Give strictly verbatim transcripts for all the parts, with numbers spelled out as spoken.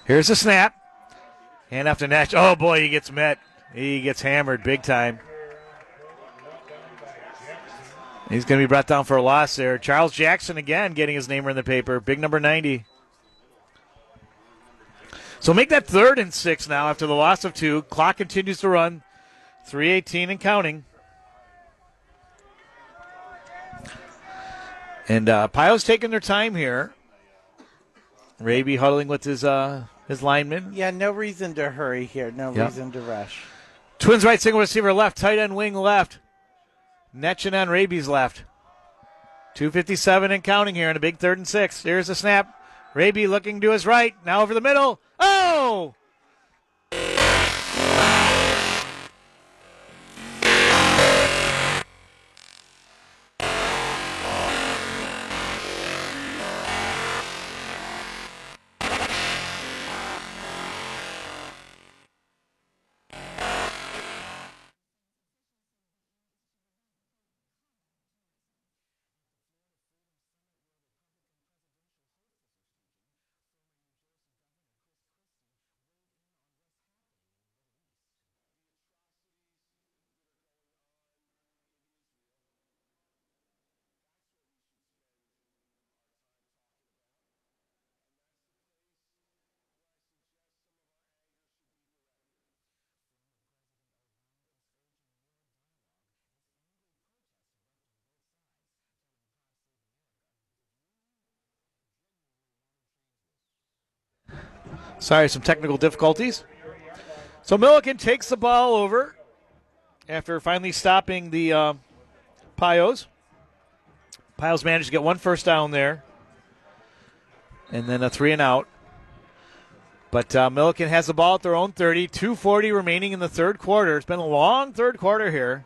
Here's a snap. Hand off to Nash. Oh, boy, he gets met. He gets hammered big time. He's going to be brought down for a loss there. Charles Jackson again getting his name in the paper. Big number ninety. So make that third and six now after the loss of two. Clock continues to run. three eighteen and counting. And uh, Pio's taking their time here. Raby huddling with his uh, his lineman. Yeah, no reason to hurry here. No yep. reason to rush. Twins right, single receiver left, tight end wing left. Netchin on Raby's left. two fifty-seven and counting here in a big third and six. Here's the snap. Raby looking to his right. Now over the middle. Oh! Sorry, some technical difficulties. So Milliken takes the ball over after finally stopping the uh, Pios. Pios managed to get one first down there, and then a three and out. But uh, Milliken has the ball at their own thirty. two forty remaining in the third quarter. It's been a long third quarter here.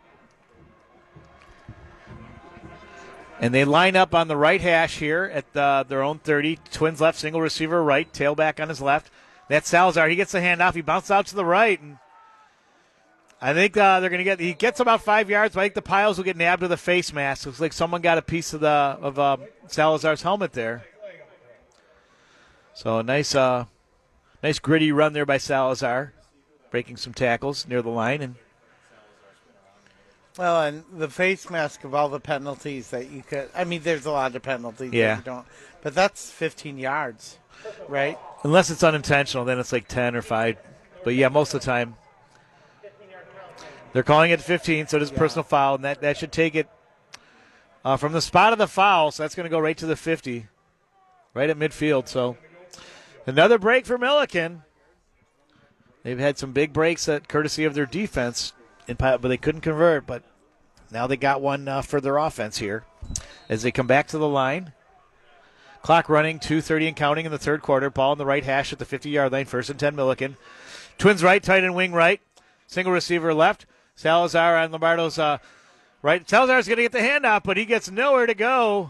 And they line up on the right hash here at uh, their own thirty. Twins left, single receiver right, tailback on his left. That's Salazar. He gets the handoff. He bounces out to the right. And I think uh, they're going to get – he gets about five yards, but I think the Pios will get nabbed with a face mask. Looks like someone got a piece of the of uh, Salazar's helmet there. So a nice, uh, nice gritty run there by Salazar, breaking some tackles near the line. And Well, and the face mask of all the penalties that you could, I mean, there's a lot of penalties yeah. that you don't, but that's fifteen yards, right? Unless it's unintentional, then it's like ten or five. But yeah, most of the time. They're calling it fifteen, so it is yeah. personal foul, and that, that should take it uh, from the spot of the foul, so that's going to go right to the fifty, right at midfield. So another break for Milliken. They've had some big breaks at courtesy of their defense, in, but they couldn't convert. But now they got one uh, for their offense here as they come back to the line. Clock running, two thirty and counting in the third quarter. Ball in the right hash at the fifty-yard line, first and ten Milliken. Twins right, tight end wing right. Single receiver left. Salazar on Lombardo's uh, right. Salazar's going to get the handoff, but he gets nowhere to go.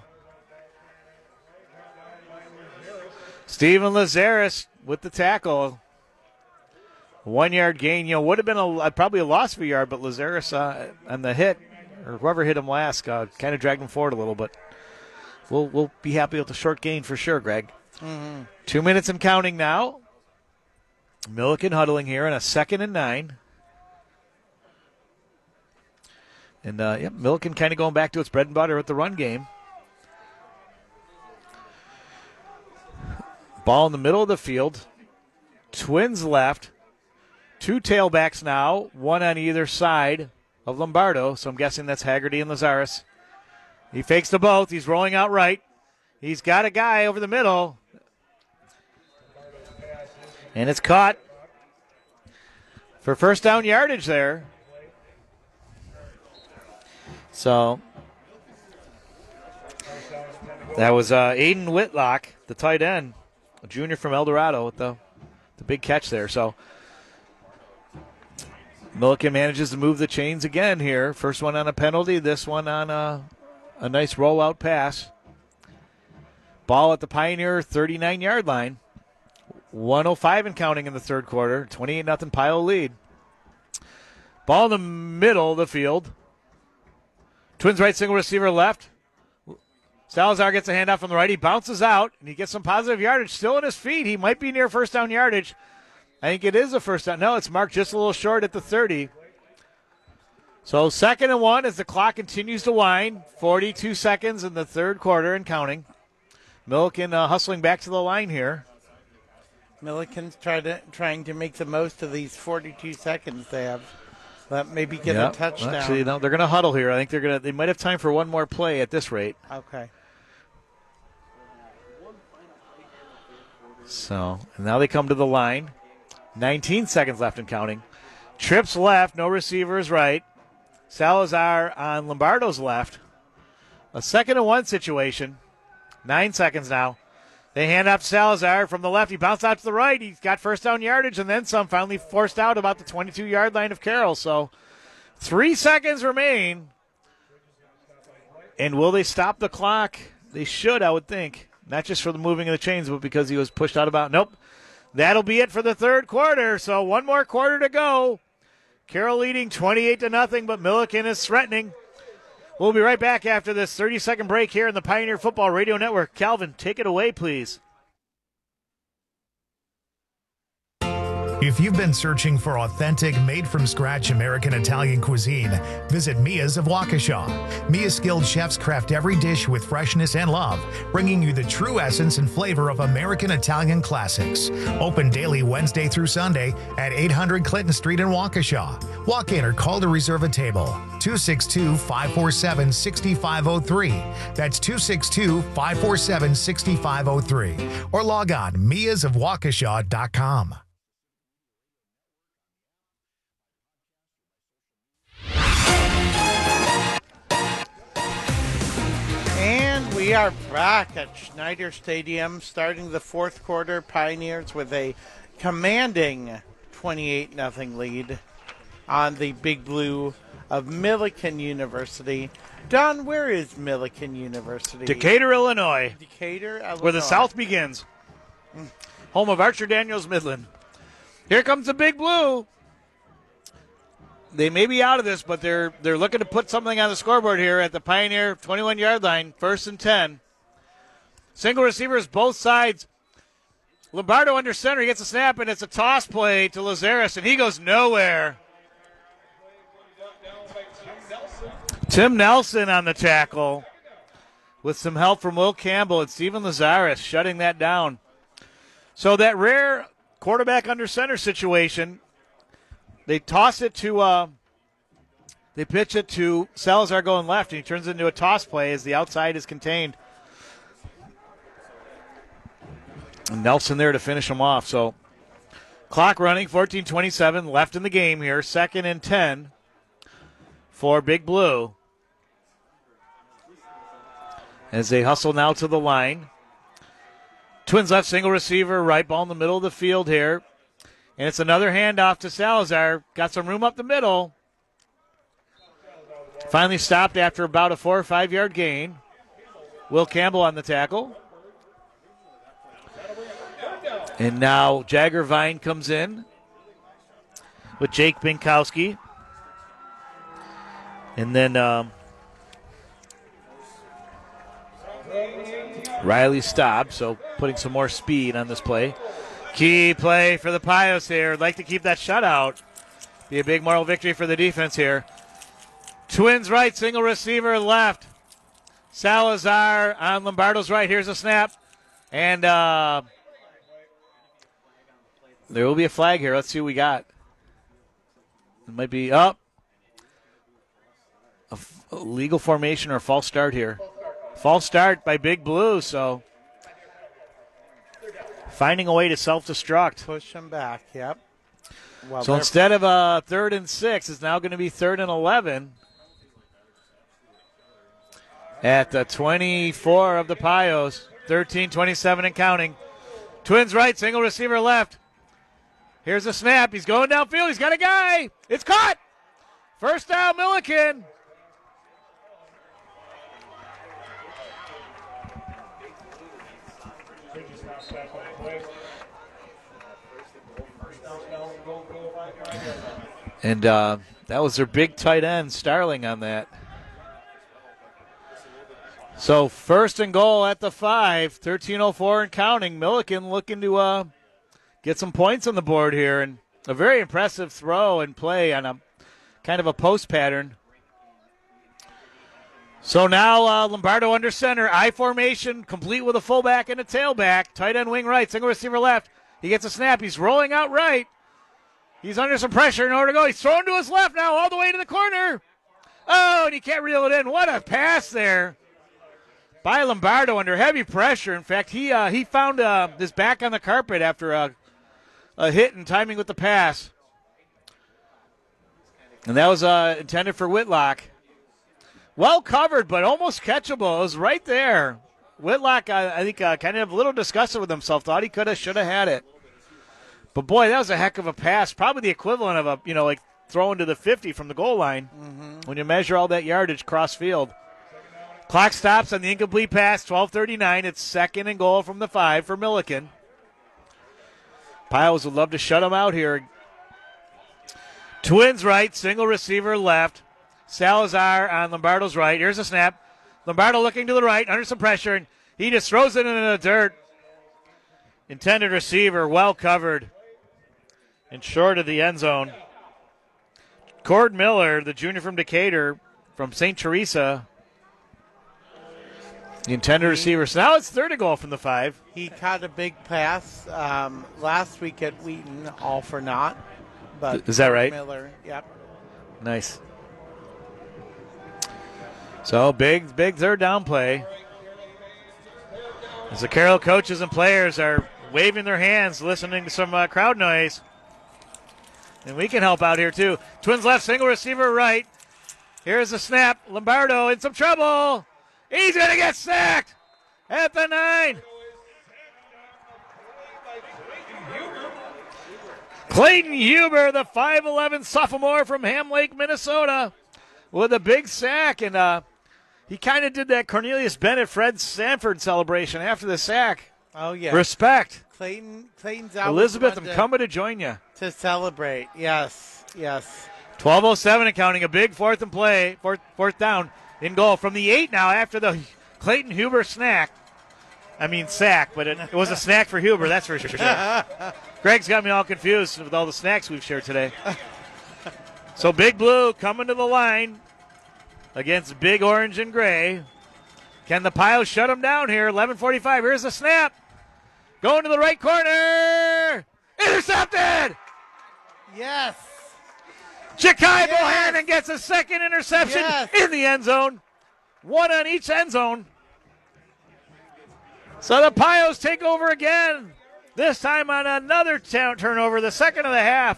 Steven Lazaris with the tackle. One-yard gain. You know, would have been a, probably a loss of a yard, but Lazaris uh, on the hit, or whoever hit him last, uh, kind of dragged him forward a little, but we'll, we'll be happy with the short gain for sure, Greg. Mm-hmm. Two minutes and counting now. Milliken huddling here in a second and nine. And, uh, yep, Milliken kind of going back to its bread and butter with the run game. Ball in the middle of the field. Twins left. Two tailbacks now, one on either side of Lombardo. So I'm guessing that's Haggerty and Lazaris. He fakes to both. He's rolling out right. He's got a guy over the middle. And it's caught for first down yardage there. So that was uh, Aiden Whitlock, the tight end, a junior from El Dorado with the, the big catch there. So Milliken manages to move the chains again here. First one on a penalty, this one on a, a nice rollout pass. Ball at the Pioneer thirty-nine-yard line. one oh five and counting in the third quarter. twenty-eight nothing Pio lead. Ball in the middle of the field. Twins right, single receiver left. Salazar gets a handoff from the right. He bounces out, and he gets some positive yardage. Still on his feet. He might be near first down yardage. I think it is a first down. No, it's marked just a little short at the thirty. So second and one as the clock continues to wind. forty-two seconds in the third quarter and counting. Milliken uh, hustling back to the line here. Milliken's try to, trying to make the most of these forty-two seconds they have. Let maybe get yep. a touchdown. Actually, no, they're going to huddle here. I think they're going to. They might have time for one more play at this rate. Okay. So and now they come to the line. nineteen seconds left and counting. Trips left, no receivers right. Salazar on Lombardo's left. A second and one situation. Nine seconds now. They hand off to Salazar from the left. He bounced out to the right. He's got first down yardage and then some. Finally forced out about the twenty-two-yard line of Carroll. So three seconds remain. And will they stop the clock? They should, I would think. Not just for the moving of the chains, but because he was pushed out about. Nope. That'll be it for the third quarter. So one more quarter to go. Carroll leading twenty-eight to nothing, but Milliken is threatening. We'll be right back after this thirty-second break here in the Pioneer Football Radio Network. Calvin, take it away, please. If you've been searching for authentic, made-from-scratch American Italian cuisine, visit Mia's of Waukesha. Mia's skilled chefs craft every dish with freshness and love, bringing you the true essence and flavor of American Italian classics. Open daily Wednesday through Sunday at eight hundred Clinton Street in Waukesha. Walk in or call to reserve a table. two six two, five four seven, six five zero three. That's two six two, five four seven, six five zero three. Or log on mias of waukesha dot com. And we are back at Schneider Stadium, starting the fourth quarter. Pioneers with a commanding twenty-eight nothing lead on the Big Blue of Milliken University. Don, where is Milliken University? Decatur, Illinois. Decatur, Illinois. Where the South begins. Home of Archer Daniels Midland. Here comes the Big Blue. They may be out of this, but they're they're looking to put something on the scoreboard here at the Pioneer twenty-one-yard line, first and ten. Single receivers both sides. Lombardo under center. He gets a snap, and it's a toss play to Lazaris, and he goes nowhere. Tim Nelson on the tackle with some help from Will Campbell and Steven Lazaris shutting that down. So that rare quarterback under center situation, they toss it to, uh, they pitch it to Salazar going left, and he turns it into a toss play as the outside is contained. And Nelson there to finish him off. So clock running, fourteen twenty-seven left in the game here, second and ten for Big Blue. As they hustle now to the line. Twins left, single receiver, right, ball in the middle of the field here. And it's another handoff to Salazar. Got some room up the middle. Finally stopped after about a four or five yard gain. Will Campbell on the tackle. And now Jagger Vine comes in with Jake Binkowski. And then um, Riley stopped, so putting some more speed on this play. Key play for the Pios here. I'd like to keep that shutout. Be a big moral victory for the defense here. Twins right, single receiver left. Salazar on Lombardo's right. Here's a snap. And uh, there will be a flag here. Let's see what we got. It might be up. A, f- a legal formation or a false start here. False start by Big Blue, so finding a way to self-destruct. Push them back, yep. Well, so instead of a third and six, it's now going to be third and eleven at the twenty-four of the Pios. thirteen twenty-seven and counting. Twins right, single receiver left. Here's a snap. He's going downfield. He's got a guy. It's caught. First down, Milliken. And uh, that was their big tight end, Starling, on that. So first and goal at the five, thirteen oh four and counting. Milliken looking to uh, get some points on the board here, and a very impressive throw and play on a kind of a post pattern. So now uh, Lombardo under center, I formation, complete with a fullback and a tailback. Tight end wing right, single receiver left. He gets a snap. He's rolling out right. He's under some pressure in order to go. He's thrown to his left now, all the way to the corner. Oh, and he can't reel it in. What a pass there by Lombardo under heavy pressure. In fact, he uh, he found uh, his back on the carpet after a, a hit and timing with the pass. And that was uh, intended for Whitlock. Well covered, but almost catchable. It was right there. Whitlock, uh, I think, uh, kind of a little disgusted with himself. Thought he could have, should have had it. But, boy, that was a heck of a pass. Probably the equivalent of a, you know, like throwing to the fifty from the goal line mm-hmm. when you measure all that yardage cross field. Clock stops on the incomplete pass, twelve thirty-nine. It's second and goal from the five for Milliken. Piles would love to shut him out here. Twins right, single receiver left. Salazar on Lombardo's right. Here's a snap. Lombardo looking to the right, under some pressure, and he just throws it into the dirt. Intended receiver, well covered, and short of the end zone. Cord Miller, the junior from Decatur, from Saint Teresa. The intended receiver. So now it's third and goal from the five. He caught a big pass um, last week at Wheaton, all for naught. But is that right? Miller, yep. Nice. So big, big third down play. As the Carroll coaches and players are waving their hands, listening to some uh, crowd noise. And we can help out here too. Twins left, single receiver right. Here's the snap. Lombardo in some trouble. He's going to get sacked at the nine. Clayton Huber, the five eleven sophomore from Ham Lake, Minnesota, with a big sack. And uh, he kind of did that Cornelius Bennett, Fred Sanford celebration after the sack. Oh, yeah. Respect. Clayton, Clayton's out. Elizabeth, I'm coming to join you. To celebrate, yes, yes. twelve oh seven and counting, a big fourth and play, fourth, fourth down in goal from the eight now after the Clayton Huber snack. I mean sack, but it, it was a snack for Huber, that's for sure. Greg's got me all confused with all the snacks we've shared today. So Big Blue coming to the line against Big Orange and Gray. Can the Piles shut him down here? eleven forty-five, here's the snap. Going to the right corner. Intercepted! Yes. Ja'Kai yes. Bohannon gets a second interception yes. in the end zone. One on each end zone. So the Pios take over again. This time on another t- turnover, the second of the half.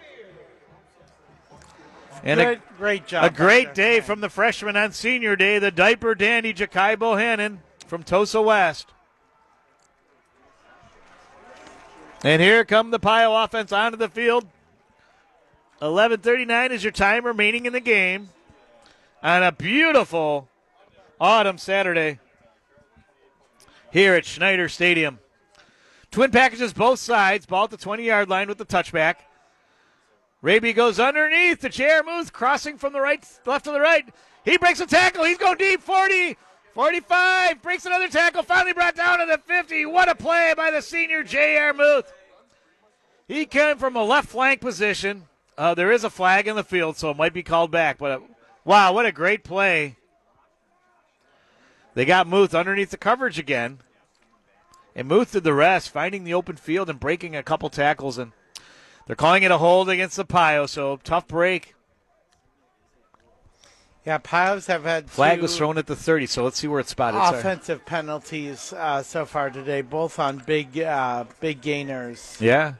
And great, a, great job. A great day from the freshman on senior day, the diaper dandy Ja'Kai Bohannon from Tosa West. And here come the Pio offense onto the field. eleven thirty-nine is your time remaining in the game on a beautiful autumn Saturday here at Schneider Stadium. Twin packages both sides, ball at the twenty-yard line with the touchback. Raby goes underneath to J R. Muth, crossing from the right, left to the right. He breaks a tackle. He's going deep, forty, forty-five, breaks another tackle, finally brought down to the fifty. What a play by the senior J R. Muth. He came from a left flank position. Uh, there is a flag in the field, so it might be called back. But uh, wow, what a great play. They got Muth underneath the coverage again. And Muth did the rest, finding the open field and breaking a couple tackles. And they're calling it a hold against the Pio, so tough break. Yeah, Pios have had Flag two was thrown at the thirty, so let's see where it's spotted. offensive Sorry. penalties uh, so far today, both on big, uh, big gainers. Yeah.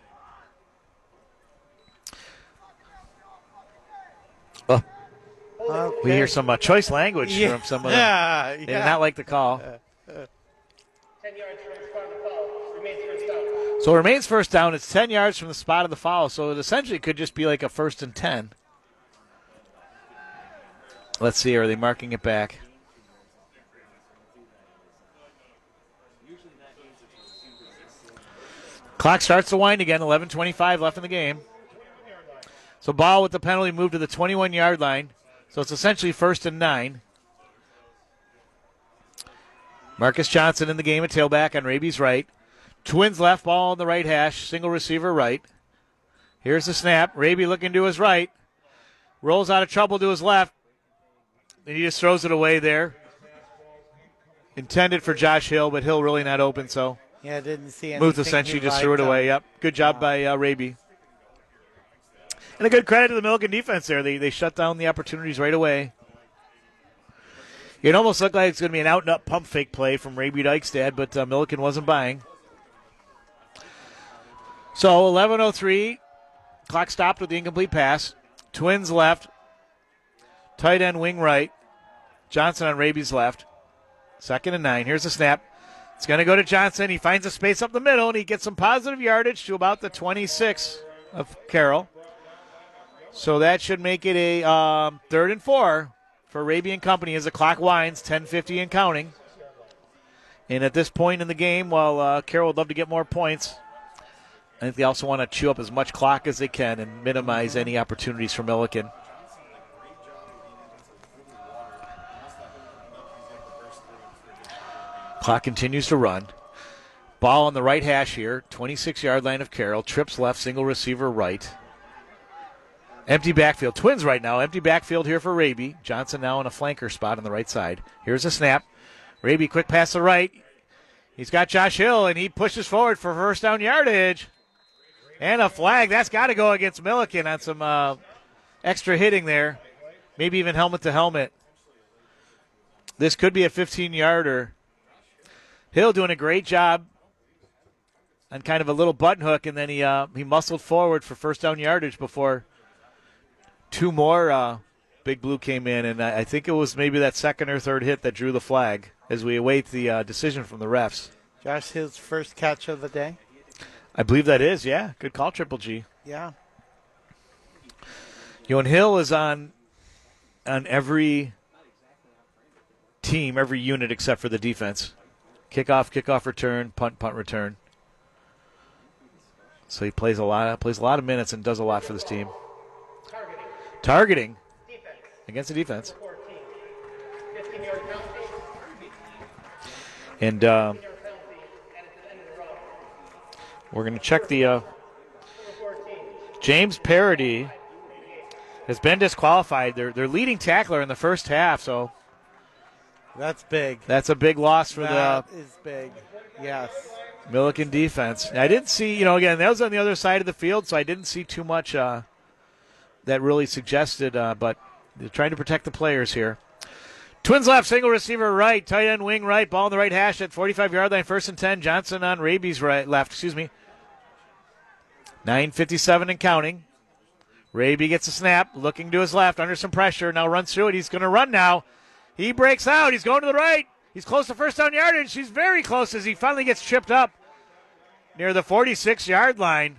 Oh. Okay. We hear some uh, choice language yeah. from some of them. Yeah, They yeah. did not like the call. Uh, uh. ten yards from the spot of the foul. Remains first down. So it remains first down. It's ten yards from the spot of the foul, so it essentially could just be like a first and ten. Let's see, are they marking it back? Clock starts to wind again, eleven twenty-five left in the game. So ball with the penalty moved to the twenty-one-yard line. So it's essentially first and nine. Marcus Johnson in the game at tailback on Raby's right. Twins left, ball on the right hash, single receiver right. Here's the snap. Raby looking to his right. Rolls out of trouble to his left. And he just throws it away there. Intended for Josh Hill, but Hill really not open, so. Yeah, didn't see anything. Muth essentially he just liked threw it on. away. Yep. Good job by uh, Raby. And a good credit to the Milliken defense there. They, they shut down the opportunities right away. It almost looked like it's going to be an out-and-up pump fake play from Raby Dykestad, but uh, Milliken wasn't buying. So eleven oh three, clock stopped with the incomplete pass. Twins left, tight end wing right. Johnson on Raby's left. Second and nine. Here's the snap. It's going to go to Johnson. He finds a space up the middle, and he gets some positive yardage to about the twenty-six of Carroll. So that should make it a um, third and four for Raby and company as the clock winds, ten fifty and counting. And at this point in the game, while uh, Carroll would love to get more points, I think they also want to chew up as much clock as they can and minimize any opportunities for Milliken. Clock continues to run. Ball on the right hash here, twenty-six-yard line of Carroll. Trips left, single receiver right. Empty backfield. Twins right now. Empty backfield here for Raby. Johnson now in a flanker spot on the right side. Here's a snap. Raby quick pass to the right. He's got Josh Hill, and he pushes forward for first down yardage. And a flag. That's got to go against Milliken on some uh, extra hitting there. Maybe even helmet to helmet. This could be a fifteen-yarder. Hill doing a great job on kind of a little button hook, and then he uh, he muscled forward for first down yardage before two more uh, Big Blue came in, and I, I think it was maybe that second or third hit that drew the flag as we await the uh, decision from the refs. Josh Hill's first catch of the day. I believe that is, yeah. Good call, Triple G. Yeah. You know, and Hill is on on every team, every unit except for the defense. Kickoff, kickoff return, punt, punt return. So he plays a lot, plays a lot of minutes and does a lot for this team. Targeting against the defense. And uh, we're going to check the uh, James Parody has been disqualified. Their their leading tackler in the first half, so That's big. that's a big loss for That the is big. Yes. Milliken defense. I didn't see, you know, again, that was on the other side of the field, so I didn't see too much uh, that really suggested, uh, but they're trying to protect the players here. Twins left, single receiver right, tight end wing right, ball on the right hash at forty-five-yard line, first and ten. Johnson on Raby's right, left, excuse me. nine fifty-seven and counting. Raby gets a snap, looking to his left, under some pressure, now runs through it. He's going to run now. He breaks out. He's going to the right. He's close to first down yardage. He's very close as he finally gets tripped up near the forty-six-yard line.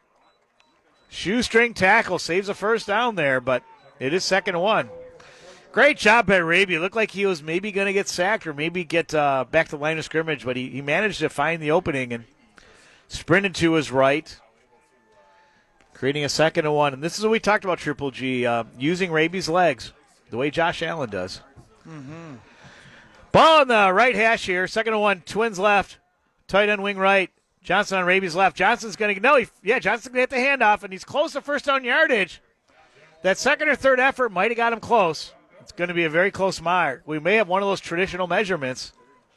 Shoestring tackle saves a first down there, but it is second and one. Great job by Raby. It looked like he was maybe going to get sacked or maybe get uh, back to the line of scrimmage, but he, he managed to find the opening and sprinted to his right, creating a second and one. And this is what we talked about, Triple G, uh, using Raby's legs the way Josh Allen does. Mm-hmm. Ball on the right hash here. Second and one. Twins left. Tight end wing right. Johnson on Raby's left. Johnson's going to no. He, yeah, Johnson's going to hit the handoff, and he's close to first down yardage. That second or third effort might have got him close. It's going to be a very close mark. We may have one of those traditional measurements.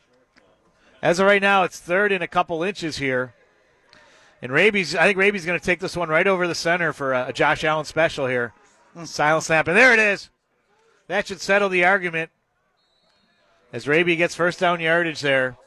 As of right now, it's third and a couple inches here. And Raby's, I think Raby's going to take this one right over the center for a, a Josh Allen special here. Silent snap, and there it is. That should settle the argument as Raby gets first down yardage there.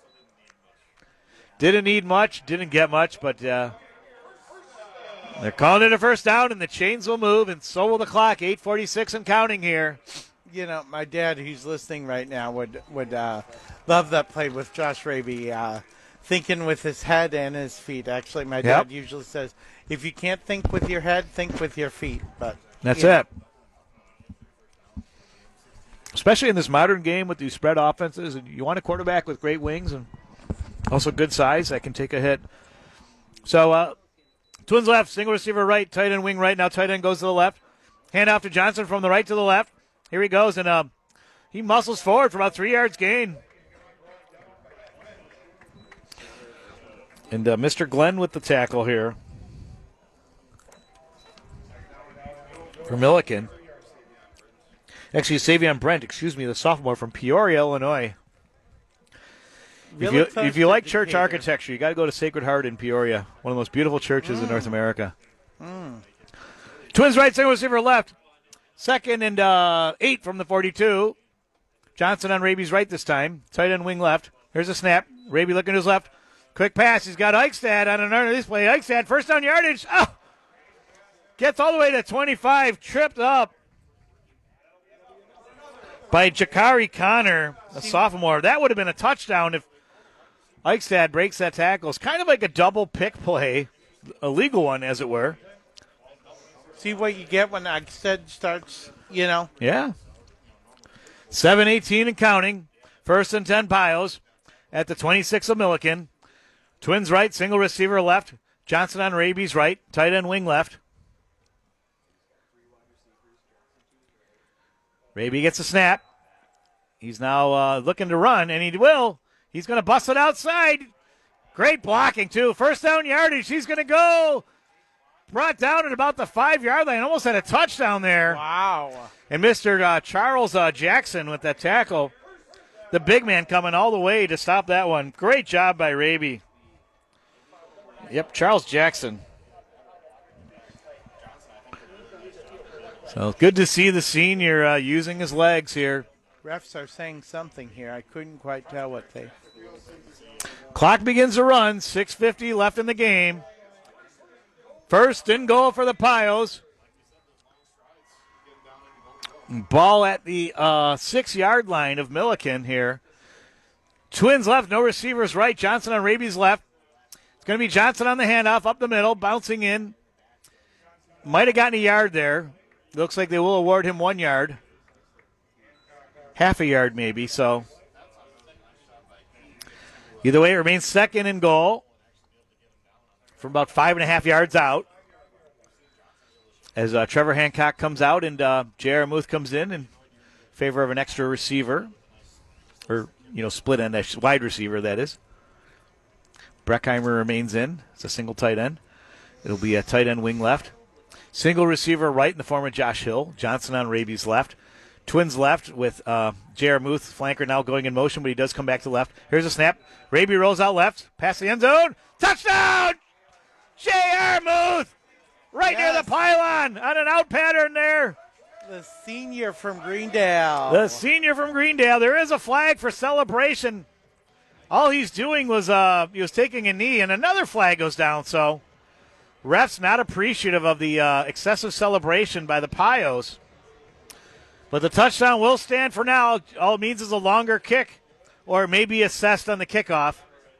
Didn't need much, didn't get much, but uh, they're calling it a first down, and the chains will move, and so will the clock. eight forty-six and counting here. You know, my dad, who's listening right now, would would uh, love that play with Josh Raby, uh, thinking with his head and his feet. Actually, my dad Yep. usually says, if you can't think with your head, think with your feet. But That's you know, it. Especially in this modern game with these spread offenses, and you want a quarterback with great wings and also good size that can take a hit. So, uh, Twins left, single receiver right, tight end wing right. Now tight end goes to the left. Hand off to Johnson from the right to the left. Here he goes, and uh, he muscles forward for about three yards gain. And uh, Mister Glenn with the tackle here for Milliken. Actually, Savion Brent, excuse me, the sophomore from Peoria, Illinois. If you, if you like church architecture, you got to go to Sacred Heart in Peoria, one of the most beautiful churches mm. in North America. Mm. Twins right, single receiver left. Second and uh, eight from the forty-two. Johnson on Raby's right this time. Tight end wing left. Here's a snap. Raby looking to his left. Quick pass. He's got Eichstad on another display. Eichstad, first down yardage. Oh! Gets all the way to twenty-five. Tripped up by Jakari Connor, a sophomore. That would have been a touchdown if Eichstad breaks that tackle. It's kind of like a double pick play, a legal one, as it were. See what you get when Eichstad starts, you know. Yeah. seven eighteen and counting. First and ten Pios at the twenty-six of Milliken. Twins right, single receiver left. Johnson on Raby's right. Tight end wing left. Raby gets a snap. He's now uh, looking to run, and he will. He's going to bust it outside. Great blocking, too. First down yardage. He's going to go. Brought down at about the five-yard line. Almost had a touchdown there. Wow. And Mister Uh, Charles uh, Jackson with that tackle. The big man coming all the way to stop that one. Great job by Raby. Yep, Charles Jackson. So good to see the senior uh, using his legs here. Refs are saying something here. I couldn't quite tell what they. Clock begins to run. six fifty left in the game. First and goal for the Pios. Ball at the uh, six-yard line of Milliken here. Twins left, no receivers right. Johnson on Raby's left. It's going to be Johnson on the handoff up the middle, bouncing in. Might have gotten a yard there. Looks like they will award him one yard. Half a yard maybe, so. Either way, it remains second and goal from about five and a half yards out. As uh, Trevor Hancock comes out and uh, J R. Muth comes in in favor of an extra receiver. Or, you know, split end, wide receiver, that is. Breckheimer remains in. It's a single tight end. It'll be a tight end wing left. Single receiver right in the form of Josh Hill. Johnson on Raby's left. Twins left with uh, J R. Muth, flanker now going in motion, but he does come back to left. Here's a snap. Raby rolls out left. Past the end zone. Touchdown! J R. Muth! Right yes. near the pylon on an out pattern there. The senior from Greendale. The senior from Greendale. There is a flag for celebration. All he's doing was uh, he was taking a knee, and another flag goes down. So refs not appreciative of the uh, excessive celebration by the Pios. But the touchdown will stand for now. All it means is a longer kick, or it may be assessed on the kickoff.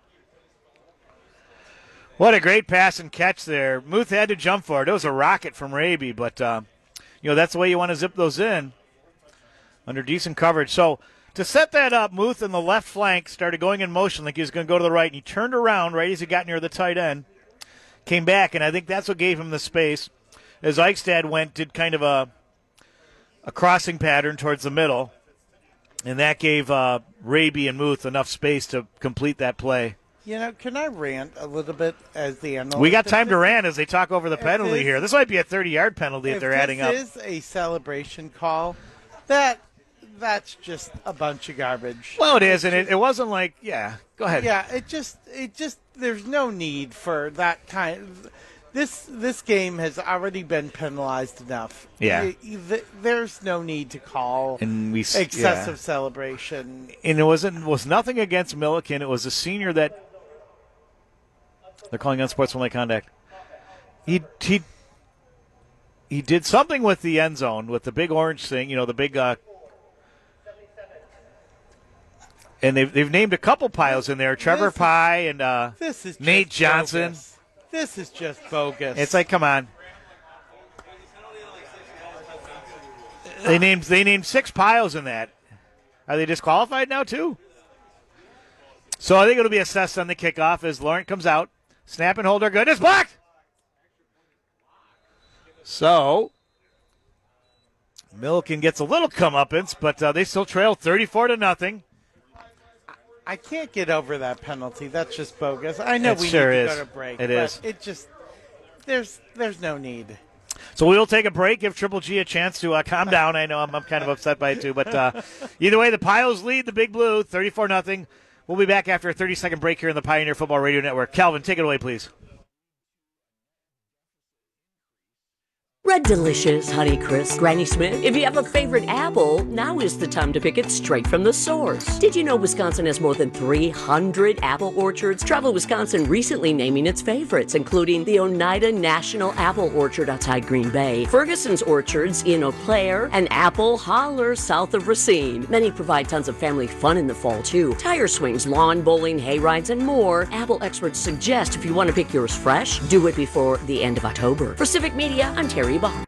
What a great pass and catch there. Muth had to jump for it. It was a rocket from Raby, but, uh, you know, that's the way you want to zip those in under decent coverage. So to set that up, Muth in the left flank started going in motion like he was going to go to the right, and he turned around right as he got near the tight end, came back, and I think that's what gave him the space. As Eichstad went, did kind of a, a crossing pattern towards the middle, and that gave uh, Raby and Muth enough space to complete that play. You know, can I rant a little bit as the analyst? We got time to rant as they talk over the penalty this, here. This might be a thirty-yard penalty if they're adding up. If this is a celebration call, that that's just a bunch of garbage. Well, it is, and it, it wasn't like, yeah, go ahead. Yeah, it just, it just, there's no need for that kind of, this this game has already been penalized enough. Yeah. There's no need to call and we, excessive yeah. celebration. And it wasn't was nothing against Milliken. It was a senior that they're calling unsportsmanlike conduct. He he he did something with the end zone with the big orange thing, you know, the big. Uh, and they've they've named a couple Pios in there: Trevor this Pye is, and uh, this is Nate Johnson. Bogus. This is just bogus. It's like, come on. They named they named six Pios in that. Are they disqualified now too? So I think it'll be assessed on the kickoff as Laurent comes out. Snap and hold are good. It's blocked. So Milliken gets a little comeuppance, but uh, they still trail thirty-four to nothing. I can't get over that penalty. That's just bogus. I know It we sure need is. to go to break. It but is. It just there's there's no need. So we'll take a break, give Triple G a chance to uh, calm down. I know I'm, I'm kind of upset by it too, but uh, either way, the Pios lead the Big Blue, thirty-four nothing. We'll be back after a thirty-second break here in the Pioneer Football Radio Network. Calvin, take it away, please. Red Delicious, Honeycrisp, Granny Smith. If you have a favorite apple, now is the time to pick it straight from the source. Did you know Wisconsin has more than three hundred apple orchards? Travel Wisconsin recently naming its favorites, including the Oneida National Apple Orchard outside Green Bay, Ferguson's Orchards in Eau Claire, and Apple Holler south of Racine. Many provide tons of family fun in the fall, too. Tire swings, lawn bowling, hay rides, and more. Apple experts suggest if you want to pick yours fresh, do it before the end of October. For Civic Media, I'm Terry Bach.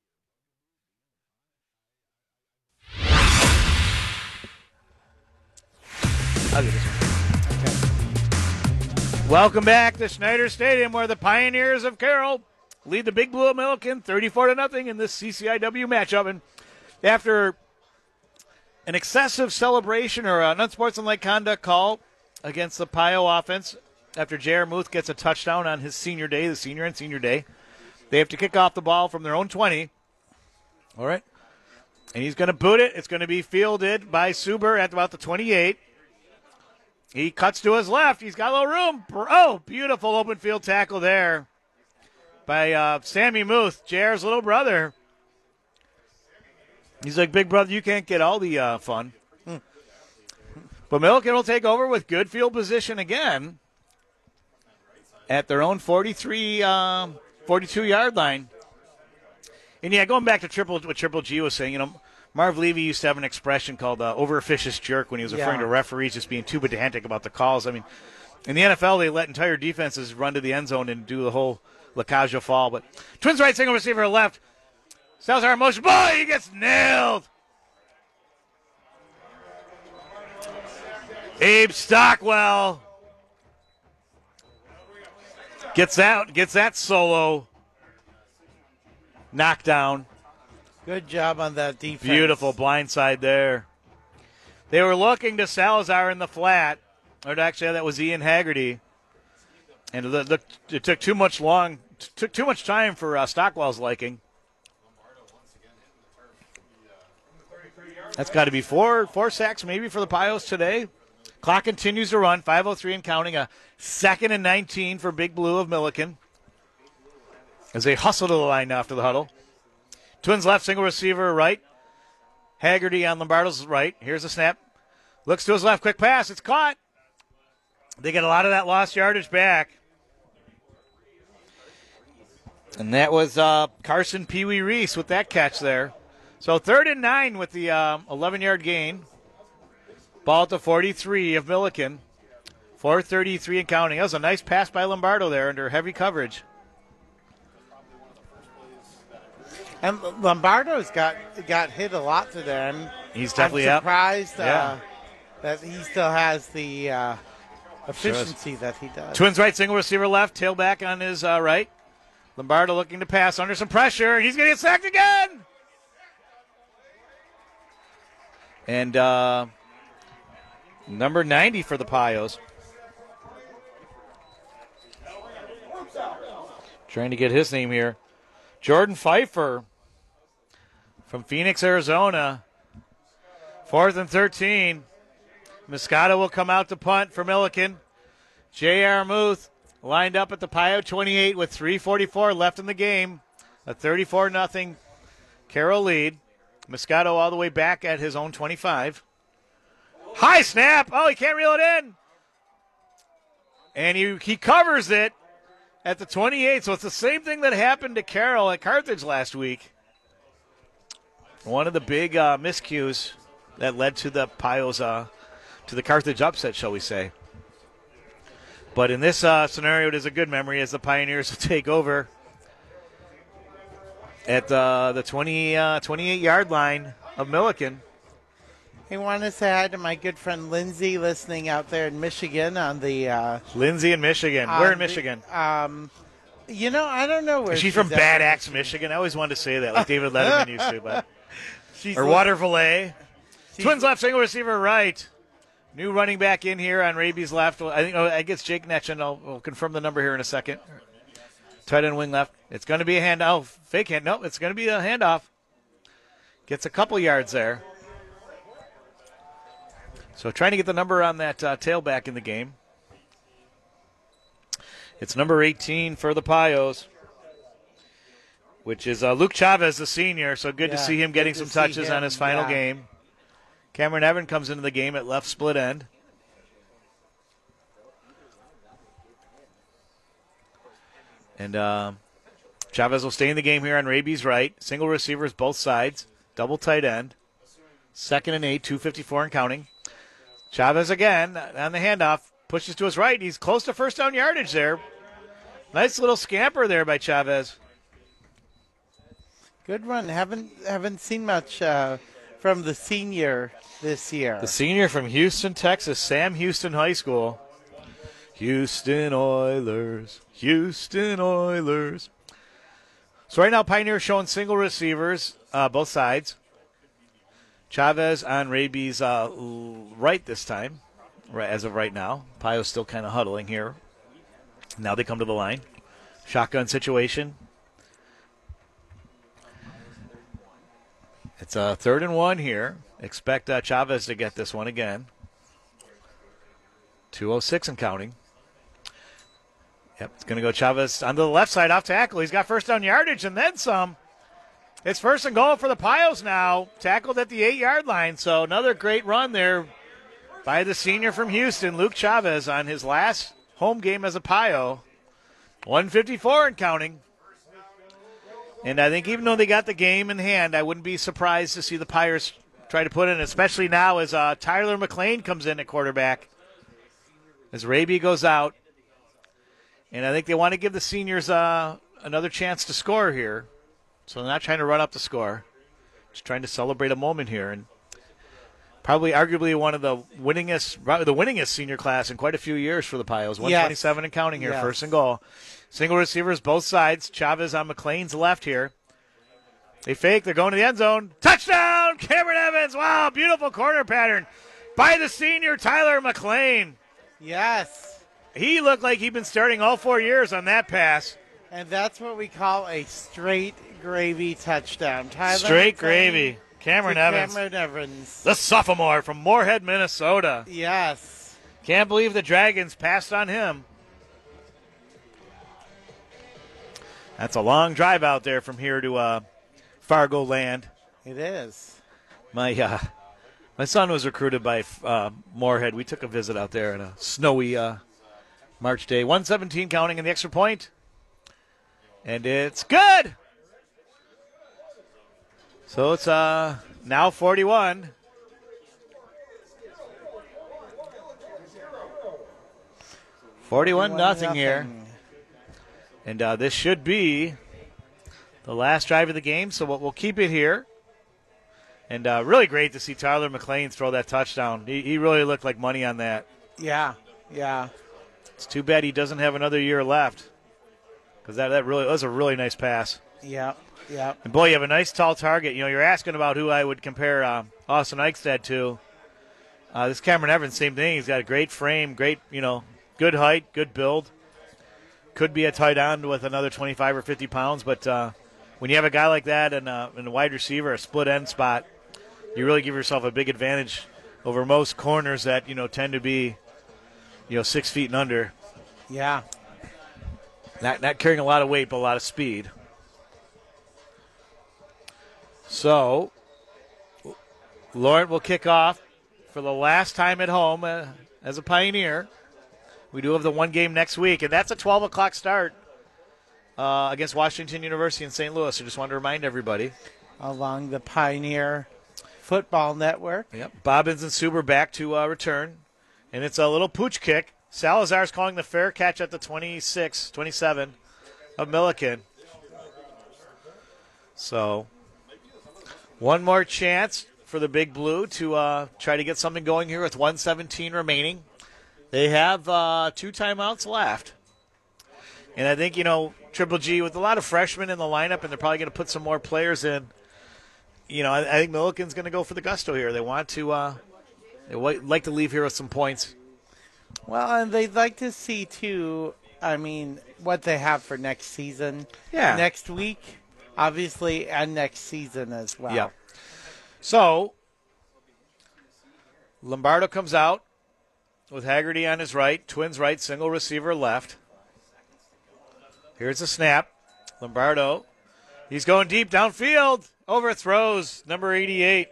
I'll get this one. Okay. Welcome back to Schneider Stadium, where the Pioneers of Carroll lead the Big Blue of Milliken thirty-four to nothing in this C C I W matchup. And after an excessive celebration or an unsportsmanlike conduct call against the Pio offense, after J R. Muth gets a touchdown on his senior day, the senior and senior day, they have to kick off the ball from their own twenty. All right. And he's going to boot it. It's going to be fielded by Suber at about the twenty-eight. He cuts to his left. He's got a little room. Oh, beautiful open field tackle there by uh, Sammy Muth, J R's little brother. He's like, big brother, you can't get all the uh, fun. Hmm. But Milliken will take over with good field position again at their own forty-three, uh, forty-two-yard line. And, yeah, going back to triple what Triple G was saying, you know, Marv Levy used to have an expression called uh, over-officious jerk when he was referring Yeah. to referees just being too pedantic about the calls. I mean, in the N F L, they let entire defenses run to the end zone and do the whole Lacaja fall. But Twins right, single receiver left. Salazar in motion. Boy, he gets nailed. Abe Stockwell gets out, gets that solo knockdown. Good job on that defense. Beautiful blindside there. They were looking to Salazar in the flat. Or actually, that was Ian Haggerty. And it, looked, it took too much long, took too much time for uh, Stockwell's liking. That's got to be four, four sacks maybe for the Pios today. Clock continues to run, five oh three and counting. A second and nineteen for Big Blue of Milliken as they hustle to the line after the huddle. Twins left, single receiver right. Haggerty on Lombardo's right. Here's the snap. Looks to his left, quick pass. It's caught. They get a lot of that lost yardage back. And that was uh, Carson Pee Wee Reese with that catch there. So third and nine with the um, eleven-yard gain. Ball at the forty-three of Milliken. four thirty-three and counting. That was a nice pass by Lombardo there under heavy coverage. And Lombardo's got got hit a lot today. I'm, He's definitely I'm up. surprised uh, Yeah. that he still has the uh, efficiency that he does. Twins right, single receiver left, tailback on his uh, right. Lombardo looking to pass under some pressure, and he's going to get sacked again. And uh, number ninety for the Pios. Trying to get his name here. Jordan Pfeiffer from Phoenix, Arizona. Fourth and thirteen. Moscato will come out to punt for Milliken. J R. Muth lined up at the Pio twenty-eight with three forty-four left in the game. A thirty-four nothing Carroll lead. Moscato all the way back at his own twenty-five. High snap. Oh, he can't reel it in. And he, he covers it at the twenty-eight. So it's the same thing that happened to Carroll at Carthage last week. One of the big uh, miscues that led to the Pios, uh, to the Carthage upset, shall we say. But in this uh, scenario, it is a good memory as the Pioneers will take over at uh, the twenty, uh, twenty-eight-yard line of Milliken. I want to say hi to my good friend Lindsay listening out there in Michigan on the. Uh, Lindsay in Michigan. on Where in the- Michigan? um, you know, I don't know where Is she she's from at. Bad Axe, Michigan? I always wanted to say that, like David Letterman used to. But She's or li- Waterville. she's- Twins left, single receiver right. New running back in here on Raby's left. I think oh, I guess Jake Netchen. I'll we'll confirm the number here in a second. Tight end wing left. It's going to be a handoff. Fake hand. No, it's going to be a handoff. Gets a couple yards there. So trying to get the number on that uh, tailback in the game. It's number eighteen for the Pios, which is uh, Luke Chavez, the senior. So good Yeah, to see him getting good some to touches see him, on his final yeah. game. Cameron Evan comes into the game at left split end. And uh, Chavez will stay in the game here on Raby's right. Single receivers both sides. Double tight end. Second and eight, two fifty-four and counting. Chavez again on the handoff. Pushes to his right. He's close to first down yardage there. Nice little scamper there by Chavez. Good run. Haven't haven't seen much uh, from the senior this year. The senior from Houston, Texas, Sam Houston High School. Houston Oilers. Houston Oilers. So right now, Pioneer showing single receivers, uh, both sides. Chavez on Raby's uh, right this time, right as of right now. Pio's still kind of huddling here. Now they come to the line. Shotgun situation. It's a third and one here. Expect uh, Chavez to get this one again. two oh six and counting. Yep, it's going to go Chavez on the left side off tackle. He's got first down yardage and then some. It's first and goal for the Pios now. Tackled at the eight-yard line. So another great run there by the senior from Houston, Luke Chavez, on his last home game as a Pio. one fifty-four and counting. And I think even though they got the game in hand, I wouldn't be surprised to see the Pios try to put in, especially now as uh, Tyler McLean comes in at quarterback. As Raby goes out. And I think they want to give the seniors uh, another chance to score here. So they're not trying to run up the score. Just trying to celebrate a moment here. And probably arguably one of the winningest the winningest senior class in quite a few years for the Pios. one twenty-seven and counting here, Yes. first and goal. Single receivers both sides. Chavez on McLean's left here. They fake. They're going to the end zone. Touchdown, Cameron Evans. Wow, beautiful corner pattern by the senior Tyler McLean. Yes. He looked like he'd been starting all four years on that pass. And that's what we call a straight gravy touchdown. Tyler Straight McLean gravy. Cameron to Evans. Cameron Evans. The sophomore from Moorhead, Minnesota. Yes. Can't believe the Dragons passed on him. That's a long drive out there from here to uh, Fargo land. It is. My uh, my son was recruited by uh, Moorhead. We took a visit out there on a snowy uh, March day. one seventeen counting in the extra point. And it's good. So it's uh, now forty-one. forty-one nothing here. And uh, this should be the last drive of the game, so we'll, we'll keep it here. And uh, really great to see Tyler McLean throw that touchdown. He, he really looked like money on that. Yeah. Yeah. It's too bad he doesn't have another year left, because that, that really was a really nice pass. Yep. Yep. And, boy, you have a nice tall target. You know, you're asking about who I would compare uh, Austin Eichstad to. Uh, this Cameron Evans, same thing. He's got a great frame, great, you know, good height, good build. Could be a tight end with another twenty-five or fifty pounds, but uh, when you have a guy like that and uh, in a wide receiver, a split end spot, you really give yourself a big advantage over most corners that, you know, tend to be, you know, six feet and under. Yeah. Not not carrying a lot of weight, but a lot of speed. So, Laurent will kick off for the last time at home uh, as a Pioneer. We do have the one game next week, and that's a twelve o'clock start uh, against Washington University in Saint Louis. So just wanted to remind everybody. Along the Pioneer Football Network. Yep. Bobbins and Suber back to uh, return, and it's a little pooch kick. Salazar's calling the fair catch at the twenty-six, twenty-seven of Milliken. So one more chance for the Big Blue to uh, try to get something going here with one seventeen remaining. They have uh, two timeouts left. And I think, you know, Triple G, with a lot of freshmen in the lineup, and they're probably going to put some more players in, you know, I, I think Milliken's going to go for the gusto here. They want to uh, They would like to leave here with some points. Well, and they'd like to see, too, I mean, what they have for next season. Yeah. Next week, obviously, and next season as well. Yeah. So, Lombardo comes out with Haggerty on his right, Twins right, single receiver left. Here's a snap. Lombardo, he's going deep downfield, overthrows number eighty-eight.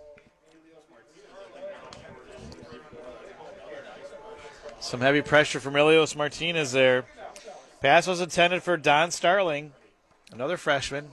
Some heavy pressure from Elios Martinez there. Pass was intended for Don Starling, another freshman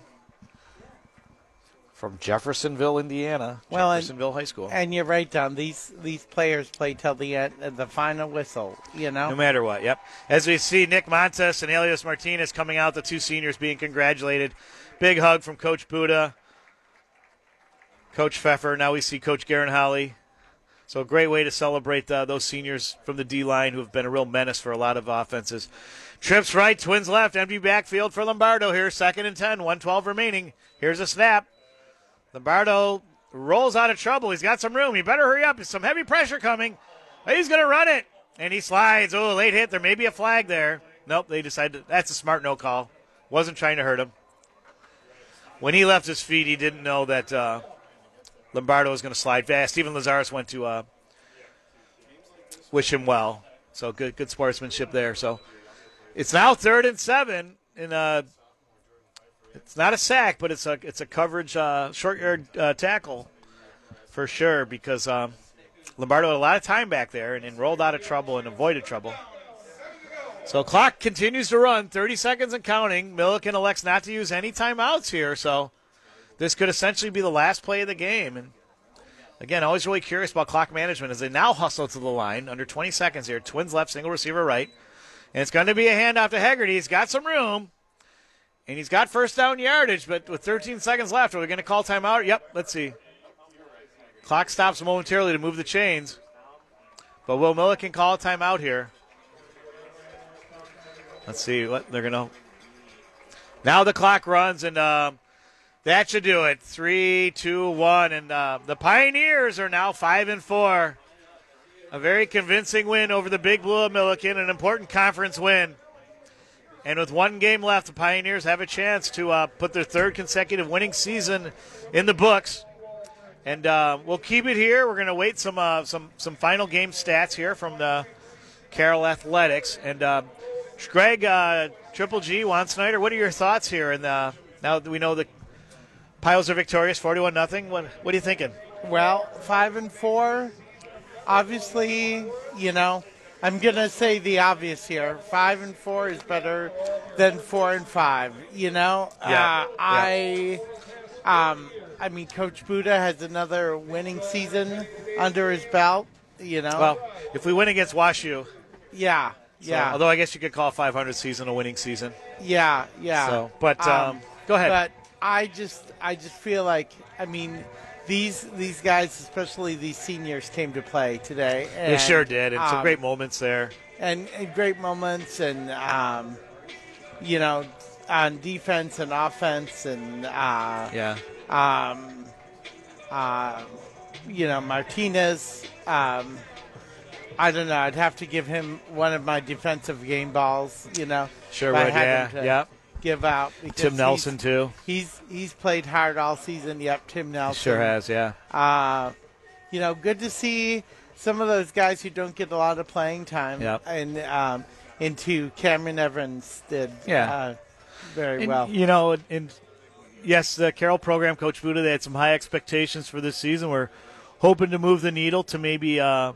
from Jeffersonville, Indiana. Well, and- Jeffersonville High School. And you're right, Don. These these players play till the end, the final whistle. You know. No matter what, yep. As we see Nick Montes and Elios Martinez coming out, the two seniors being congratulated. Big hug from Coach Buda, Coach Pfeffer. Now we see Coach Garenholly. So a great way to celebrate uh, those seniors from the D-line who have been a real menace for a lot of offenses. Trips right, Twins left, empty backfield for Lombardo here. Second and ten, one twelve remaining. Here's a snap. Lombardo rolls out of trouble. He's got some room. He better hurry up. There's some heavy pressure coming. He's going to run it. And he slides. Oh, late hit. There may be a flag there. Nope, they decided that's a smart no call. Wasn't trying to hurt him. When he left his feet, he didn't know that uh, Lombardo was going to slide fast. Steven Lazarus went to uh, wish him well. So good good sportsmanship there. So it's now third and seven. And uh, it's not a sack, but it's a it's a coverage uh, short yard uh, tackle for sure because um, Lombardo had a lot of time back there and, and rolled out of trouble and avoided trouble. So clock continues to run, thirty seconds and counting. Milliken elects not to use any timeouts here, so this could essentially be the last play of the game. And again, always really curious about clock management as they now hustle to the line. Under twenty seconds here. Twins left, single receiver right. And it's going to be a handoff to Haggerty. He's got some room. And he's got first down yardage, but with thirteen seconds left, are we going to call timeout? Yep, let's see. Clock stops momentarily to move the chains. But will Milliken call a timeout here? Let's see what they're going to. Now the clock runs, and uh, that should do it. Three, two, one, and uh, the Pioneers are now five and four. A very convincing win over the Big Blue of Milliken, an important conference win. And with one game left, the Pioneers have a chance to uh, put their third consecutive winning season in the books. And uh, we'll keep it here. We're going to wait some uh, some some final game stats here from the Carroll Athletics. And uh, Greg, uh, Triple G, Juan Snyder, what are your thoughts here? And uh, now that we know the Pios are victorious, forty-one nothing. What what are you thinking? Well, five and four. Obviously, you know, I'm gonna say the obvious here. Five and four is better than four and five. You know, Yeah. uh, I, um, I mean, Coach Buda has another winning season under his belt. You know, Well, if we win against WashU, yeah, so- yeah, although I guess you could call a five hundred season a winning season. yeah, yeah. So, but um, go ahead. But I just, I just feel like, I mean, these these guys, especially these seniors, came to play today. They and, sure did, and some um, great moments there. and, and great moments, and um, you know, on defense and offense, and uh, Yeah. um, uh, you know, Martinez. Um, I don't know. I'd have to give him one of my defensive game balls. You know, Sure if I would, had yeah, him to yeah. Give out. because Tim Nelson, he's, too. He's he's played hard all season. Yep, Tim Nelson. Sure has, yeah. Uh, you know, good to see some of those guys who don't get a lot of playing time. Yep. And um, into Cameron Evans did Yeah. uh, very And, well. You know, and yes, the Carroll program, Coach Buda, they had some high expectations for this season. We're hoping to move the needle to maybe uh,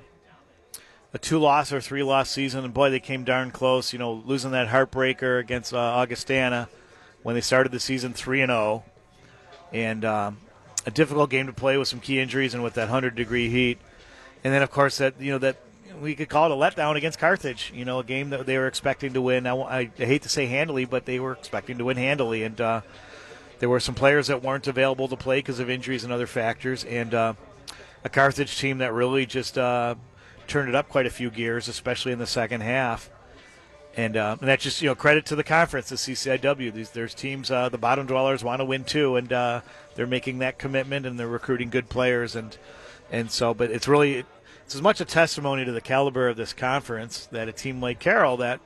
a two-loss or three-loss season. And, boy, they came darn close, you know, losing that heartbreaker against uh, Augustana when they started the season three and oh. And um, a difficult game to play with some key injuries and with that one hundred degree heat. And then, of course, that you know that we could call it a letdown against Carthage. You know, a game that they were expecting to win. I, I hate to say handily, but they were expecting to win handily. And uh, there were some players that weren't available to play because of injuries and other factors. And uh, a Carthage team that really just uh, turned it up quite a few gears, especially in the second half. And, uh, and that's just, you know, credit to the conference, the C C I W. These, there's teams, uh, the bottom dwellers want to win too, and uh, they're making that commitment and they're recruiting good players. And and so, but it's really it's as much a testimony to the caliber of this conference that a team like Carroll that,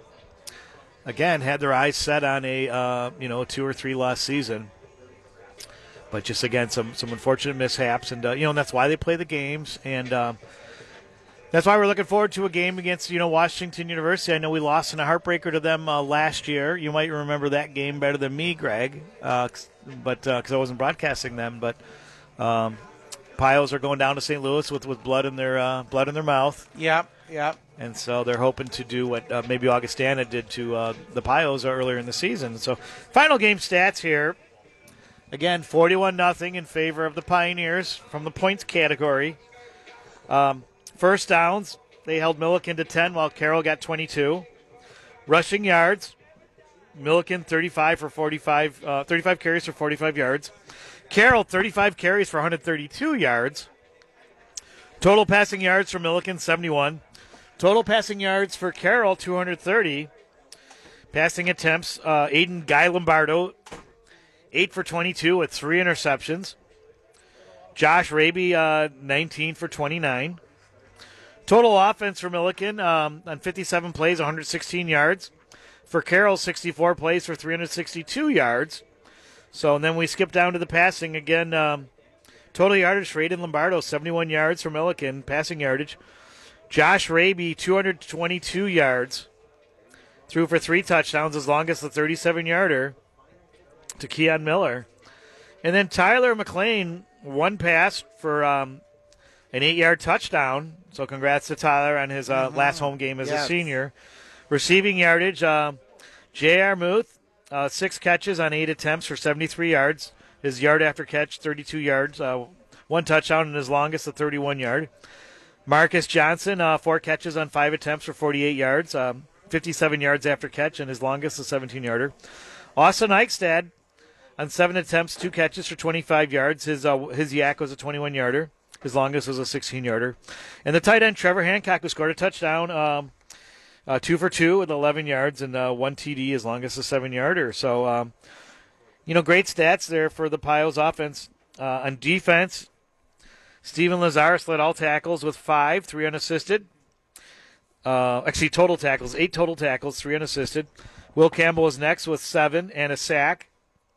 again, had their eyes set on a uh, you know two or three loss season, but just again some some unfortunate mishaps, and uh, you know and that's why they play the games, and um, that's why we're looking forward to a game against you know Washington University. I know we lost in a heartbreaker to them uh, last year. You might remember that game better than me, Greg, uh, but because uh, I wasn't broadcasting them. But um, Pios are going down to Saint Louis with, with blood in their uh, blood in their mouth. Yep, yep. And so they're hoping to do what uh, maybe Augustana did to uh, the Pios earlier in the season. So final game stats here. Again, forty-one nothing in favor of the Pioneers from the points category. Um, first downs, they held Millikin to ten while Carroll got twenty-two. Rushing yards, Millikin thirty-five for forty-five, uh, thirty-five carries for forty-five yards. Carroll thirty-five carries for one hundred thirty-two yards. Total passing yards for Millikin seventy-one. Total passing yards for Carroll, two hundred thirty. Passing attempts, uh, Aiden Guy Lombardo, eight for twenty-two with three interceptions. Josh Raby, uh, nineteen for twenty-nine. Total offense for Millikin um, on fifty-seven plays, one hundred sixteen yards. For Carroll, sixty-four plays for three hundred sixty-two yards. So, and then we skip down to the passing again. Um, total yardage for Aiden Lombardo, seventy-one yards for Millikin, passing yardage. Josh Raby, two hundred twenty-two yards. Threw for three touchdowns, as long as the thirty-seven-yarder to Keon Miller. And then Tyler McLean, one pass for um, an eight-yard touchdown. So congrats to Tyler on his uh, mm-hmm. last home game as yes. a senior. Receiving yardage, uh, J R. Muth, uh, six catches on eight attempts for seventy-three yards. His yard after catch, thirty-two yards. Uh, one touchdown, and his longest, a thirty-one-yard. Marcus Johnson, uh, four catches on five attempts for forty-eight yards, um, fifty-seven yards after catch, and his longest, a seventeen-yarder. Austin Eichstad, on seven attempts, two catches for twenty-five yards. His uh, his yak was a twenty-one-yarder. His longest was a sixteen-yarder. And the tight end, Trevor Hancock, who scored a touchdown, um, uh, two for two with eleven yards and uh, one T D, his longest a seven-yarder. So, um, you know, great stats there for the Pios offense. Uh, on defense, Steven Lazarus led all tackles with five, three unassisted. Uh, actually, total tackles, eight total tackles, three unassisted. Will Campbell was next with seven and a sack,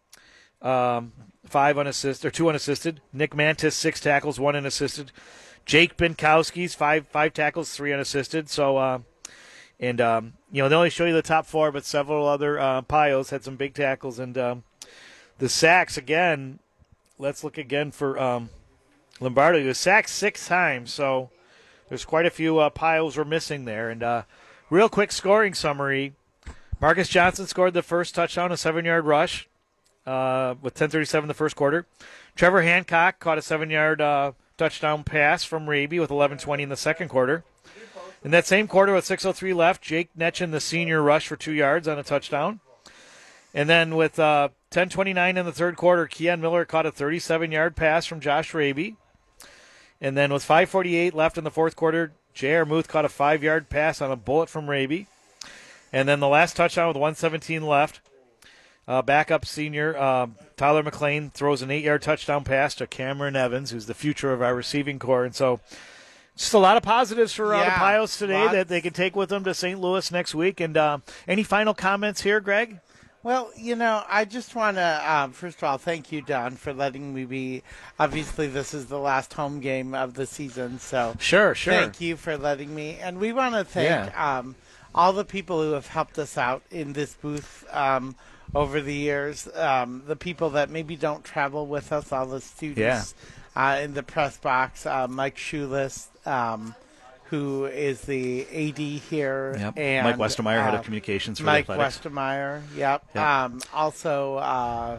um, five unassisted or two unassisted. Nick Mantis, six tackles, one unassisted. Jake Binkowski's five five tackles, three unassisted. So, uh, and um, you know they only show you the top four, but several other uh, Pios had some big tackles, and um, the sacks again. Let's look again for um, Lombardo. He was sacked six times, so there's quite a few uh, Pios were missing there. And uh, real quick scoring summary. Marcus Johnson scored the first touchdown, a seven-yard rush uh, with ten thirty-seven in the first quarter. Trevor Hancock caught a seven-yard uh, touchdown pass from Raby with eleven twenty in the second quarter. In that same quarter with six oh three left, Jake Netchin, the senior, rushed for two yards on a touchdown. And then with uh, ten twenty-nine in the third quarter, Keon Miller caught a thirty-seven-yard pass from Josh Raby. And then with five forty-eight left in the fourth quarter, J R. Muth caught a five-yard pass on a bullet from Raby. And then the last touchdown with one seventeen left, uh, backup senior uh, Tyler McLean throws an eight-yard touchdown pass to Cameron Evans, who's the future of our receiving corps. And so just a lot of positives for uh, yeah, the Pios today lots. that they can take with them to Saint Louis next week. And uh, any final comments here, Greg? Well, you know, I just want to, um, first of all, thank you, Don, for letting me be. Obviously, this is the last home game of the season, so Sure, sure. thank you for letting me. And we want to thank Yeah. um, all the people who have helped us out in this booth um, over the years, um, the people that maybe don't travel with us, all the students uh, in the press box, uh, Mike Schulis, um, who is the A D here. Yep. And, Mike Westermeyer, head uh, of communications for Mike the Athletics. Westermeyer, yep. Yep. Um, also, uh,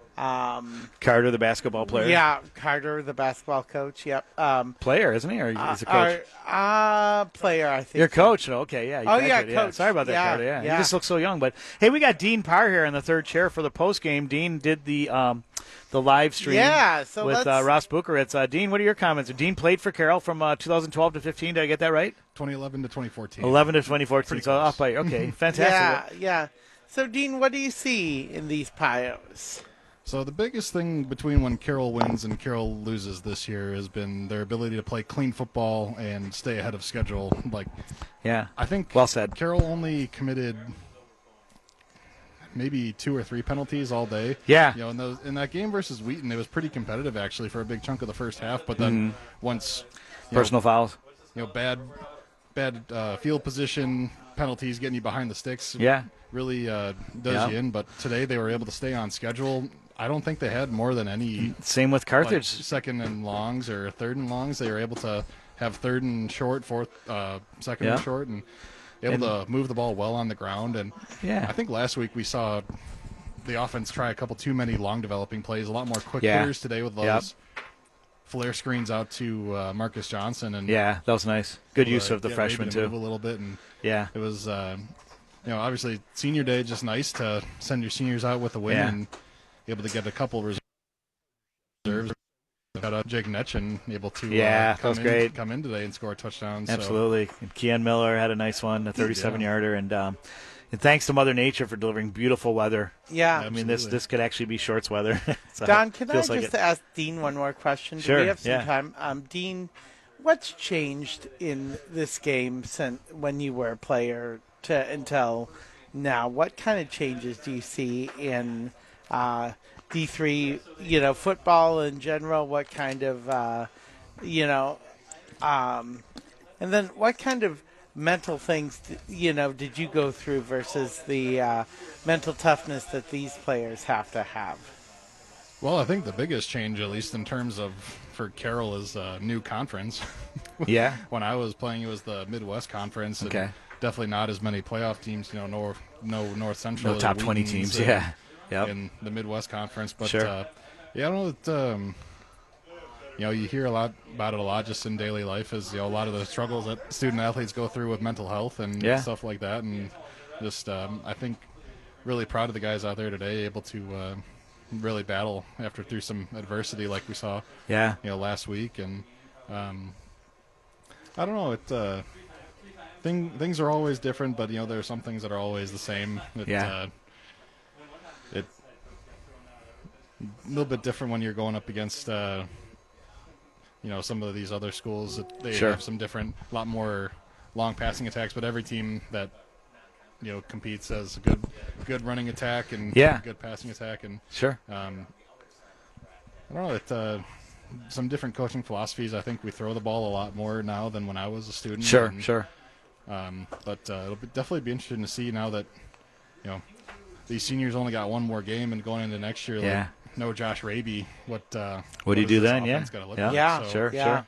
um, Carter, the basketball player. yeah, Carter, the basketball coach, yep. Um, Player, isn't he? Or uh, he's a coach? our, uh, player, I think. You're a coach. Oh, okay, yeah. you Oh, yeah, graduated, coach. Sorry about that, Yeah, Carter. Yeah. yeah. You just look so young. But, hey, we got Dean Parr here in the third chair for the post game. Dean did the um, the live stream Yeah, so with uh, let's- Ross Bukaritz. Uh, Dean, what are your comments? Dean played for Carroll from uh, two thousand twelve to fifteen. Did I get that right? twenty eleven to twenty fourteen. eleven to twenty fourteen. Pretty So close. off by okay, fantastic. Yeah, yeah. So, Dean, what do you see in these Pios? So the biggest thing between when Carroll wins and Carroll loses this year has been their ability to play clean football and stay ahead of schedule. Like, Yeah. I think Well said. Carroll only committed maybe two or three penalties all day. Yeah. You know, in those in that game versus Wheaton, it was pretty competitive actually for a big chunk of the first half. But then once you know, Personal fouls. you know, bad bad uh, field position penalties getting you behind the sticks. Yeah. Really uh, does Yeah. you in. But today they were able to stay on schedule. I don't think they had more than any Same with like, Carthage. second and longs or third and longs. They were able to have third and short, fourth, uh, second Yeah. and short, and able And- to move the ball well on the ground. And Yeah. I think last week we saw the offense try a couple too many long developing plays, a lot more quick Yeah. hitters today with those Yep. flare screens out to uh, Marcus Johnson. And Yeah, that was nice. Good able use to of the get freshman, Raby to move too. a little bit, and Yeah. it was, uh, you know, obviously senior day, just nice to send your seniors out with a win Yeah. and able to get a couple reserves. Got uh, Jake Netchin able to Yeah, uh, that come was in, great. come in today and score a touchdown. So. Absolutely. And Keon Miller had a nice one, a thirty-seven-yarder. And, um, and thanks to Mother Nature for delivering beautiful weather. Yeah. I mean, this Absolutely. this could actually be shorts weather. So Don, can I feels just like it. ask Dean one more question? Do Sure, we have some yeah. time? Um, Dean, what's changed in this game since when you were a player to until now? What kind of changes do you see in uh, D three, you know, football in general? What kind of, uh, you know, um, and then what kind of mental things, you know, did you go through versus the uh, mental toughness that these players have to have? Well, I think the biggest change, at least in terms of for Carroll, is a new conference. Yeah. When I was playing, it was the Midwest Conference. And Okay. definitely not as many playoff teams. You know, North, no North Central. No or top twenty Wheatons teams. and- Yeah. Yep. In the Midwest Conference, but Sure. uh, yeah, I don't know that. Um, you know, you hear a lot about it a lot just in daily life. Is you know a lot of the struggles that student athletes go through with mental health and Yeah. stuff like that, and just um, I think really proud of the guys out there today, able to uh, really battle after through some adversity like we saw, Yeah. you know, last week, and um, I don't know, it. Uh, thing things are always different, but you know there are some things that are always the same. It, Yeah. Uh, it a little bit different when you're going up against, uh, you know, some of these other schools. That they Sure. have some different, a lot more long passing attacks. But every team that you know competes has a good, good running attack and Yeah. good passing attack. And Sure. um, I don't know. It, uh, some different coaching philosophies. I think we throw the ball a lot more now than when I was a student. Sure. and, Sure. Um, but uh, it'll be, definitely be interesting to see now that you know these seniors only got one more game and going into next year. Yeah. Like, no Josh Raby. What? Uh, What do you does do this then? Yeah. offense gotta look Yeah. like? Yeah. So, Sure. Yeah. Sure.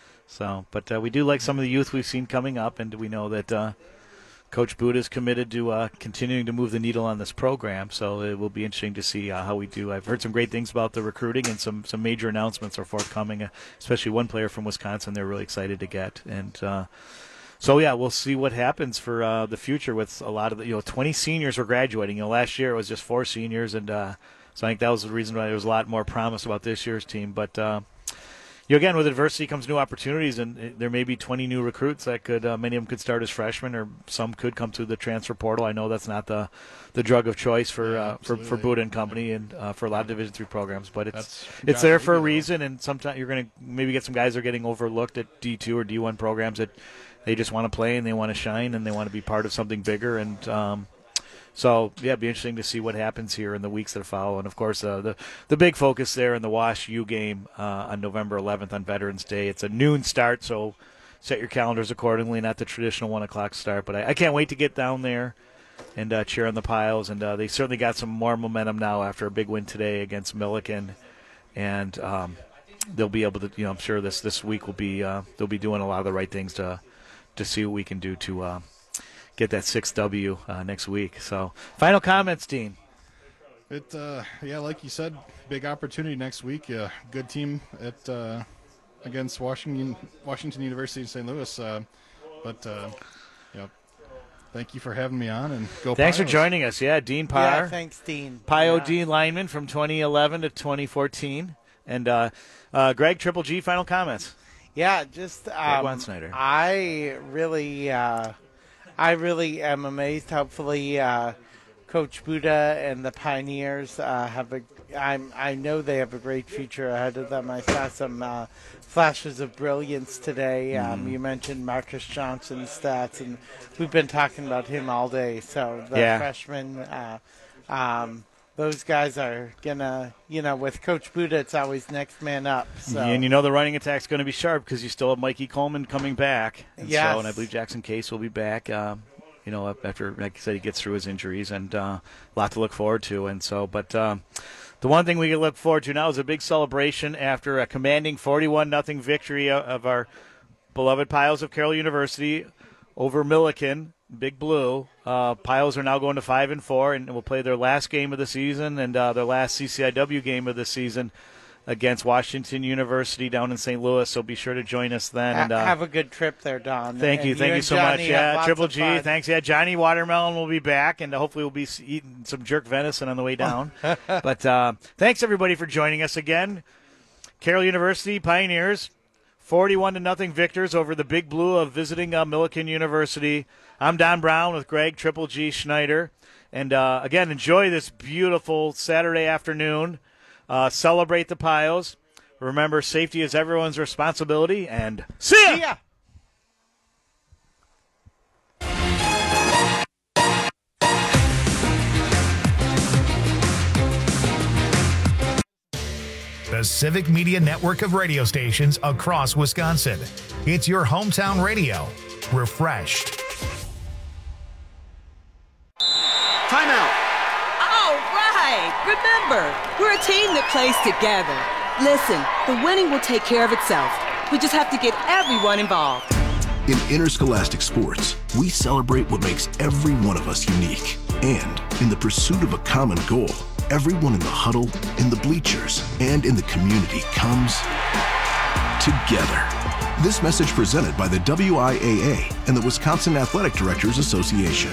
So, but uh, we do like some of the youth we've seen coming up, and we know that uh, Coach Boot is committed to uh, continuing to move the needle on this program. So it will be interesting to see uh, how we do. I've heard some great things about the recruiting, and some some major announcements are forthcoming. Uh, especially one player from Wisconsin, they're really excited to get. And uh, so yeah, we'll see what happens for uh, the future with a lot of the you know twenty seniors are graduating. You know, last year it was just four seniors, and uh, so I think that was the reason why there was a lot more promise about this year's team. But uh, you know, again, with adversity comes new opportunities, and uh, there may be twenty new recruits that could, uh, many of them could start as freshmen, or some could come through the transfer portal. I know that's not the, the drug of choice for Yeah, uh, for for absolutely. Buda and company, and uh, for a lot of Division three programs. But it's That's it's Josh there for a Raby, though. reason, and sometimes you're going to maybe get some guys that are getting overlooked at D two or D one programs that they just want to play and they want to shine and they want to be part of something bigger. And um, so, yeah, it'd be interesting to see what happens here in the weeks that follow. And, of course, uh, the the big focus there in the Wash U game uh, on November eleventh on Veterans Day. It's a noon start, so set your calendars accordingly, not the traditional one o'clock start. But I, I can't wait to get down there and uh, cheer on the Piles. And uh, they certainly got some more momentum now after a big win today against Milliken. And um, they'll be able to, you know, I'm sure this, this week will be, uh, they'll be doing a lot of the right things to, to see what we can do to uh, get that sixth W uh, next week. So, final comments, Dean. It uh, yeah, like you said, big opportunity next week. Uh, good team at uh, against Washington Washington University in Saint Louis. Uh, but uh, you know, thank you for having me on, and go. Thanks for Pios. joining us. Yeah, Dean Yeah, Parr, thanks, Dean. Pio Yeah. D lineman from twenty eleven to twenty fourteen. And uh, uh, Greg, Triple G, final comments. Yeah, just um, Wensnyder. I really, uh, I really am amazed. Hopefully, uh, Coach Buddha and the Pioneers uh, have a. I'm, I know they have a great future ahead of them. I saw some uh, flashes of brilliance today. Um, Mm. you mentioned Marcus Johnson's stats, and we've been talking about him all day. So the Yeah. freshman, uh, um, those guys are gonna, you know, with Coach Buddha, it's always next man up. So. And you know the running attack's going to be sharp because you still have Mikey Coleman coming back. And Yes. So, and I believe Jackson Case will be back, uh, you know, after, like I said, he gets through his injuries, and uh, a lot to look forward to. And so, but um, the one thing we can look forward to now is a big celebration after a commanding forty-one nothing victory of our beloved Pios of Carroll University over Milliken. Big Blue. Uh, Pios are now going to five and four, and will play their last game of the season and uh, their last C C I W game of the season against Washington University down in Saint Louis. So be sure to join us then. And uh, have a good trip there, Don. thank And you, thank you and so Johnny much. have Yeah, lots Triple of G. fun. Thanks. Yeah, Johnny Watermelon will be back, and hopefully we'll be eating some jerk venison on the way down. But uh, thanks everybody for joining us again. Carroll University Pioneers, forty-one to nothing victors over the Big Blue of visiting uh, Milliken University. I'm Don Brown with Greg Triple G Schneider. And, uh, again, enjoy this beautiful Saturday afternoon. Uh, celebrate the Pios. Remember, safety is everyone's responsibility. And see ya! See ya. The Civic Media Network of radio stations across Wisconsin. It's your hometown radio. Refreshed. Timeout. All right. Remember, we're a team that plays together. Listen, the winning will take care of itself. We just have to get everyone involved. In interscholastic sports, we celebrate what makes every one of us unique. And in the pursuit of a common goal, everyone in the huddle, in the bleachers, and in the community comes together. This message presented by the W I A A and the Wisconsin Athletic Directors Association.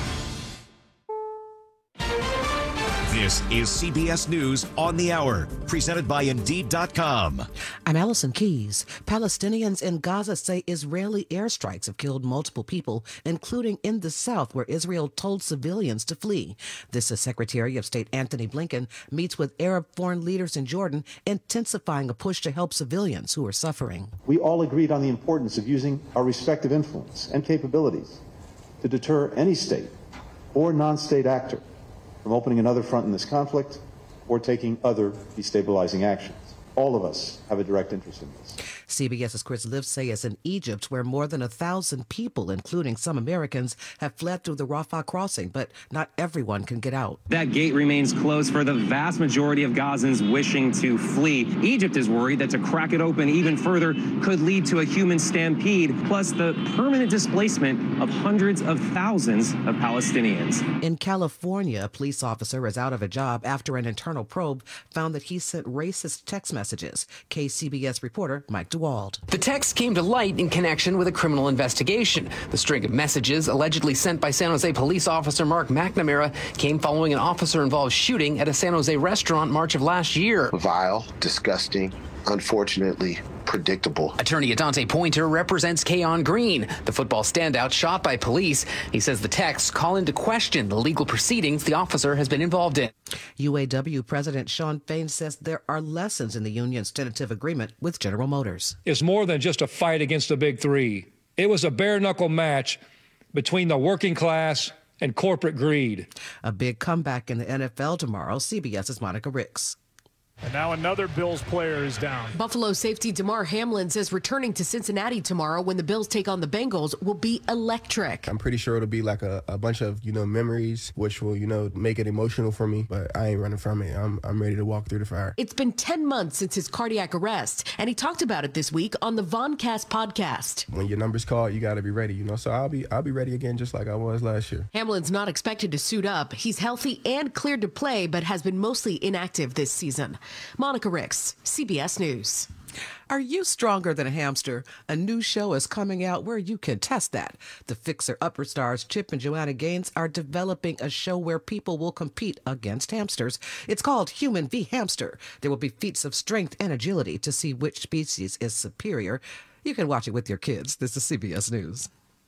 This is C B S News on the Hour, presented by Indeed dot com. I'm Allison Keys. Palestinians in Gaza say Israeli airstrikes have killed multiple people, including in the south, where Israel told civilians to flee. This is Secretary of State Anthony Blinken meets with Arab foreign leaders in Jordan, intensifying a push to help civilians who are suffering. We all agreed on the importance of using our respective influence and capabilities to deter any state or non-state actor from opening another front in this conflict or taking other destabilizing actions. All of us have a direct interest in this. CBS's Chris Livesay is in Egypt, where more than a thousand people, including some Americans, have fled through the Rafah crossing, but not everyone can get out. That gate remains closed for the vast majority of Gazans wishing to flee. Egypt is worried that to crack it open even further could lead to a human stampede, plus the permanent displacement of hundreds of thousands of Palestinians. In California, a police officer is out of a job after an internal probe found that he sent racist text messages. K C B S reporter Mike DeWald. The text came to light in connection with a criminal investigation. The string of messages allegedly sent by San Jose police officer Mark McNamara came following an officer-involved shooting at a San Jose restaurant March of last year. Vile, disgusting, unfortunately predictable. Attorney Adante Pointer represents Keon Green, the football standout shot by police. He says the texts call into question the legal proceedings the officer has been involved in. U A W President Shawn Fain says there are lessons in the union's tentative agreement with General Motors. It's more than just a fight against the big three. It was a bare-knuckle match between the working class and corporate greed. A big comeback in the N F L tomorrow. CBS's Monica Ricks. And now another Bills player is down. Buffalo safety Damar Hamlin says returning to Cincinnati tomorrow when the Bills take on the Bengals will be electric. I'm pretty sure it'll be like a, a bunch of, you know, memories, which will, you know, make it emotional for me. But I ain't running from it. I'm, I'm ready to walk through the fire. It's been ten months since his cardiac arrest, and he talked about it this week on the Voncast podcast. When your number's called, you got to be ready, you know. So I'll be I'll be ready again just like I was last year. Hamlin's not expected to suit up. He's healthy and cleared to play, but has been mostly inactive this season. Monica Ricks, C B S News. Are you stronger than a hamster? A new show is coming out where you can test that. The Fixer Upper stars Chip and Joanna Gaines are developing a show where people will compete against hamsters. It's called Human v. Hamster. There will be feats of strength and agility to see which species is superior. You can watch it with your kids. This is C B S News.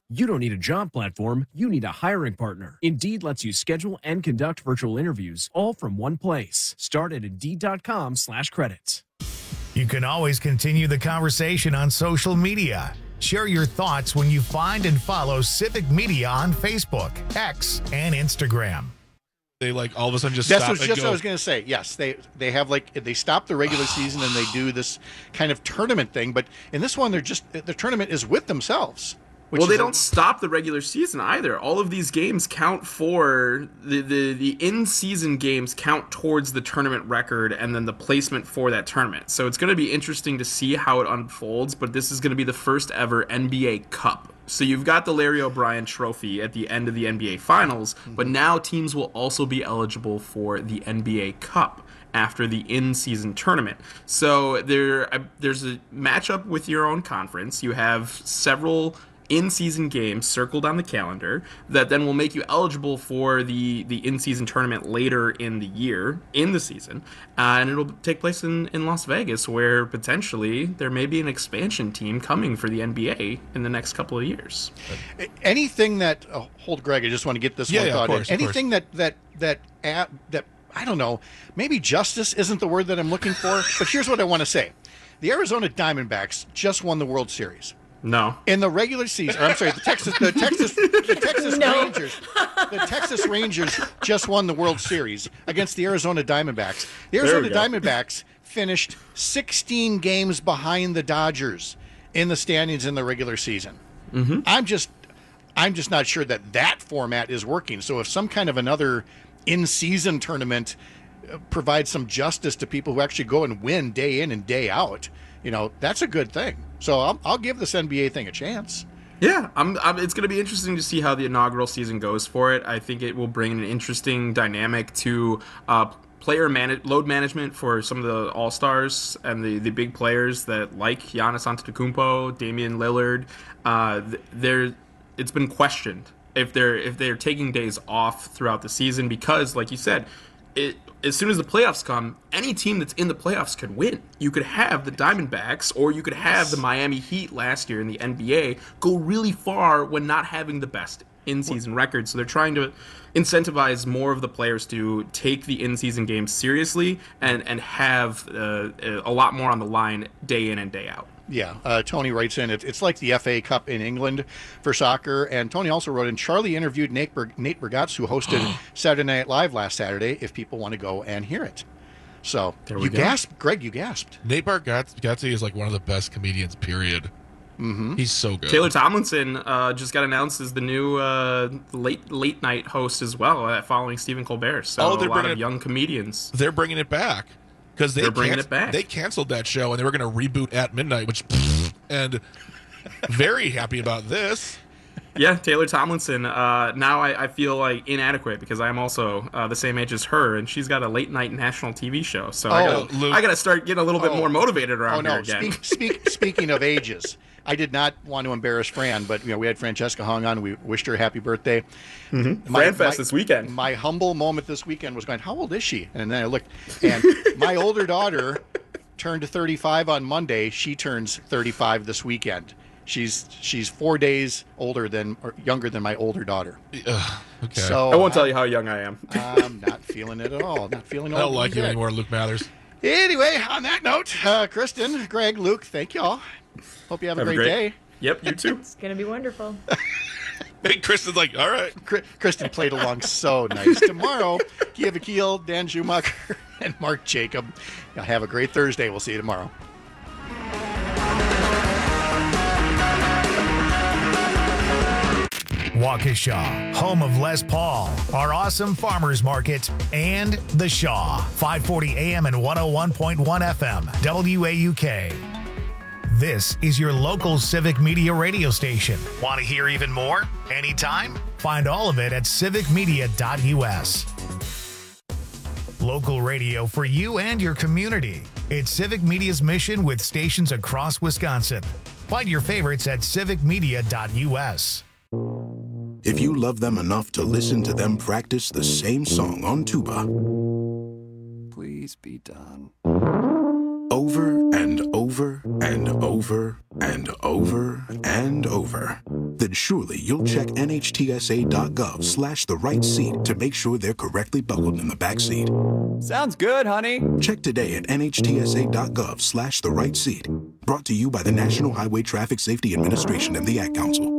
You don't need a job platform, you need a hiring partner. Indeed lets you schedule and conduct virtual interviews all from one place. Start at Indeed.com slash credits. You can always continue the conversation on social media. Share your thoughts when you find and follow Civic Media on Facebook, X, and Instagram. They like all of a sudden just That's stop what, and just go. what I was going to say. Yes, they they have like they stop the regular season and they do this kind of tournament thing. But in this one, they're just the tournament is with themselves. Which well, they is a- don't stop the regular season either. All of these games count for the, the, the in-season games count towards the tournament record and then the placement for that tournament. So it's going to be interesting to see how it unfolds, but this is going to be the first ever N B A Cup. So you've got the Larry O'Brien Trophy at the end of the N B A Finals, mm-hmm. but now teams will also be eligible for the N B A Cup after the in-season tournament. So there, there's a matchup with your own conference. You have several in-season games circled on the calendar that then will make you eligible for the, the in-season tournament later in the year, in the season. Uh, and it'll take place in, in Las Vegas, where potentially there may be an expansion team coming for the N B A in the next couple of years. Anything that oh, hold Greg, I just want to get this Yeah, one yeah, thought of course, in. of Anything that that that uh, that I don't know, maybe justice isn't the word that I'm looking for, but here's what I want to say. The Arizona Diamondbacks just won the World Series. No. In the regular season, or I'm sorry, the Texas, the Texas, the Texas No. Rangers, the Texas Rangers just won the World Series against the Arizona Diamondbacks. The There we Arizona go. Diamondbacks finished sixteen games behind the Dodgers in the standings in the regular season. Mm-hmm. I'm just, I'm just not sure that that format is working. So if some kind of another in-season tournament uh, provides some justice to people who actually go and win day in and day out, you know, that's a good thing. So I'll, I'll give this N B A thing a chance. Yeah, I'm, I'm, it's going to be interesting to see how the inaugural season goes for it. I think it will bring an interesting dynamic to uh, player man- load management for some of the all-stars and the, the big players that like Giannis Antetokounmpo, Damian Lillard. Uh, they're, it's been questioned if they're if they're taking days off throughout the season because, like you said, it. As soon as the playoffs come, any team that's in the playoffs could win. You could have the Diamondbacks or you could have the Miami Heat last year in the N B A go really far when not having the best in-season record. So they're trying to incentivize more of the players to take the in-season games seriously and, and have uh, a lot more on the line day in and day out. Yeah, uh, Tony writes in, it, it's like the F A Cup in England for soccer. And Tony also wrote in, Charlie interviewed Nate, Ber- Nate Bergatz, who hosted Saturday Night Live last Saturday, if people want to go and hear it. So There we you go. gasped, Greg, you gasped. Nate Bargatze is like one of the best comedians, period. Mm-hmm. He's so good. Taylor Tomlinson uh, just got announced as the new uh, late late night host as well, uh, following Stephen Colbert. So Oh, a they're lot bringing of it- young comedians. They're bringing it back because they They're bringing canc- it back. They canceled that show and they were going to reboot at midnight, which and very happy about this. Yeah, Taylor Tomlinson. Uh, now I, I feel like inadequate because I'm also uh, the same age as her, and she's got a late night national T V show. So I Oh, gotta, Luke. I gotta start getting a little bit Oh. more motivated around Oh no! here again. Speak, speak, speaking of ages, I did not want to embarrass Fran, but you know we had Francesca hung on. We wished her a happy birthday. Mm-hmm. Fran Fest this weekend. My humble moment this weekend was going, how old is she? And then I looked, and my older daughter turned thirty-five on Monday. She turns thirty-five this weekend. She's she's four days older than or younger than my older daughter. Ugh, okay. So I won't tell you how young I am. I'm not feeling it at all. Not feeling. I don't old like you yet. anymore, Luke Mathers. Anyway, on that note, uh, Kristen, Greg, Luke, thank y'all. Hope you have, Have a a great, great- day. Yep, you too. It's going to be wonderful. Hey, Kristen's like, all right. Kri- Kristen played along so nice. Tomorrow, Kia Vakil, Dan Schumacher, and Mark Jacob. Y'all have a great Thursday. We'll see you tomorrow. Waukesha, home of Les Paul, our awesome farmers market, and The Shaw, five forty A M and one oh one point one F M, W A U K. This is your local civic media radio station. Want to hear even more? Anytime? Find all of it at civic media dot U S. Local radio for you and your community. It's Civic Media's mission with stations across Wisconsin. Find your favorites at civic media dot U S. If you love them enough to listen to them practice the same song on tuba, Please be done. over and over and over and over and over, then surely you'll check nhtsa.gov slash the right seat to make sure they're correctly buckled in the back seat. Sounds good, honey. Check today at nhtsa.gov slash the right seat. Brought to you by the National Highway Traffic Safety Administration and the Ad Council.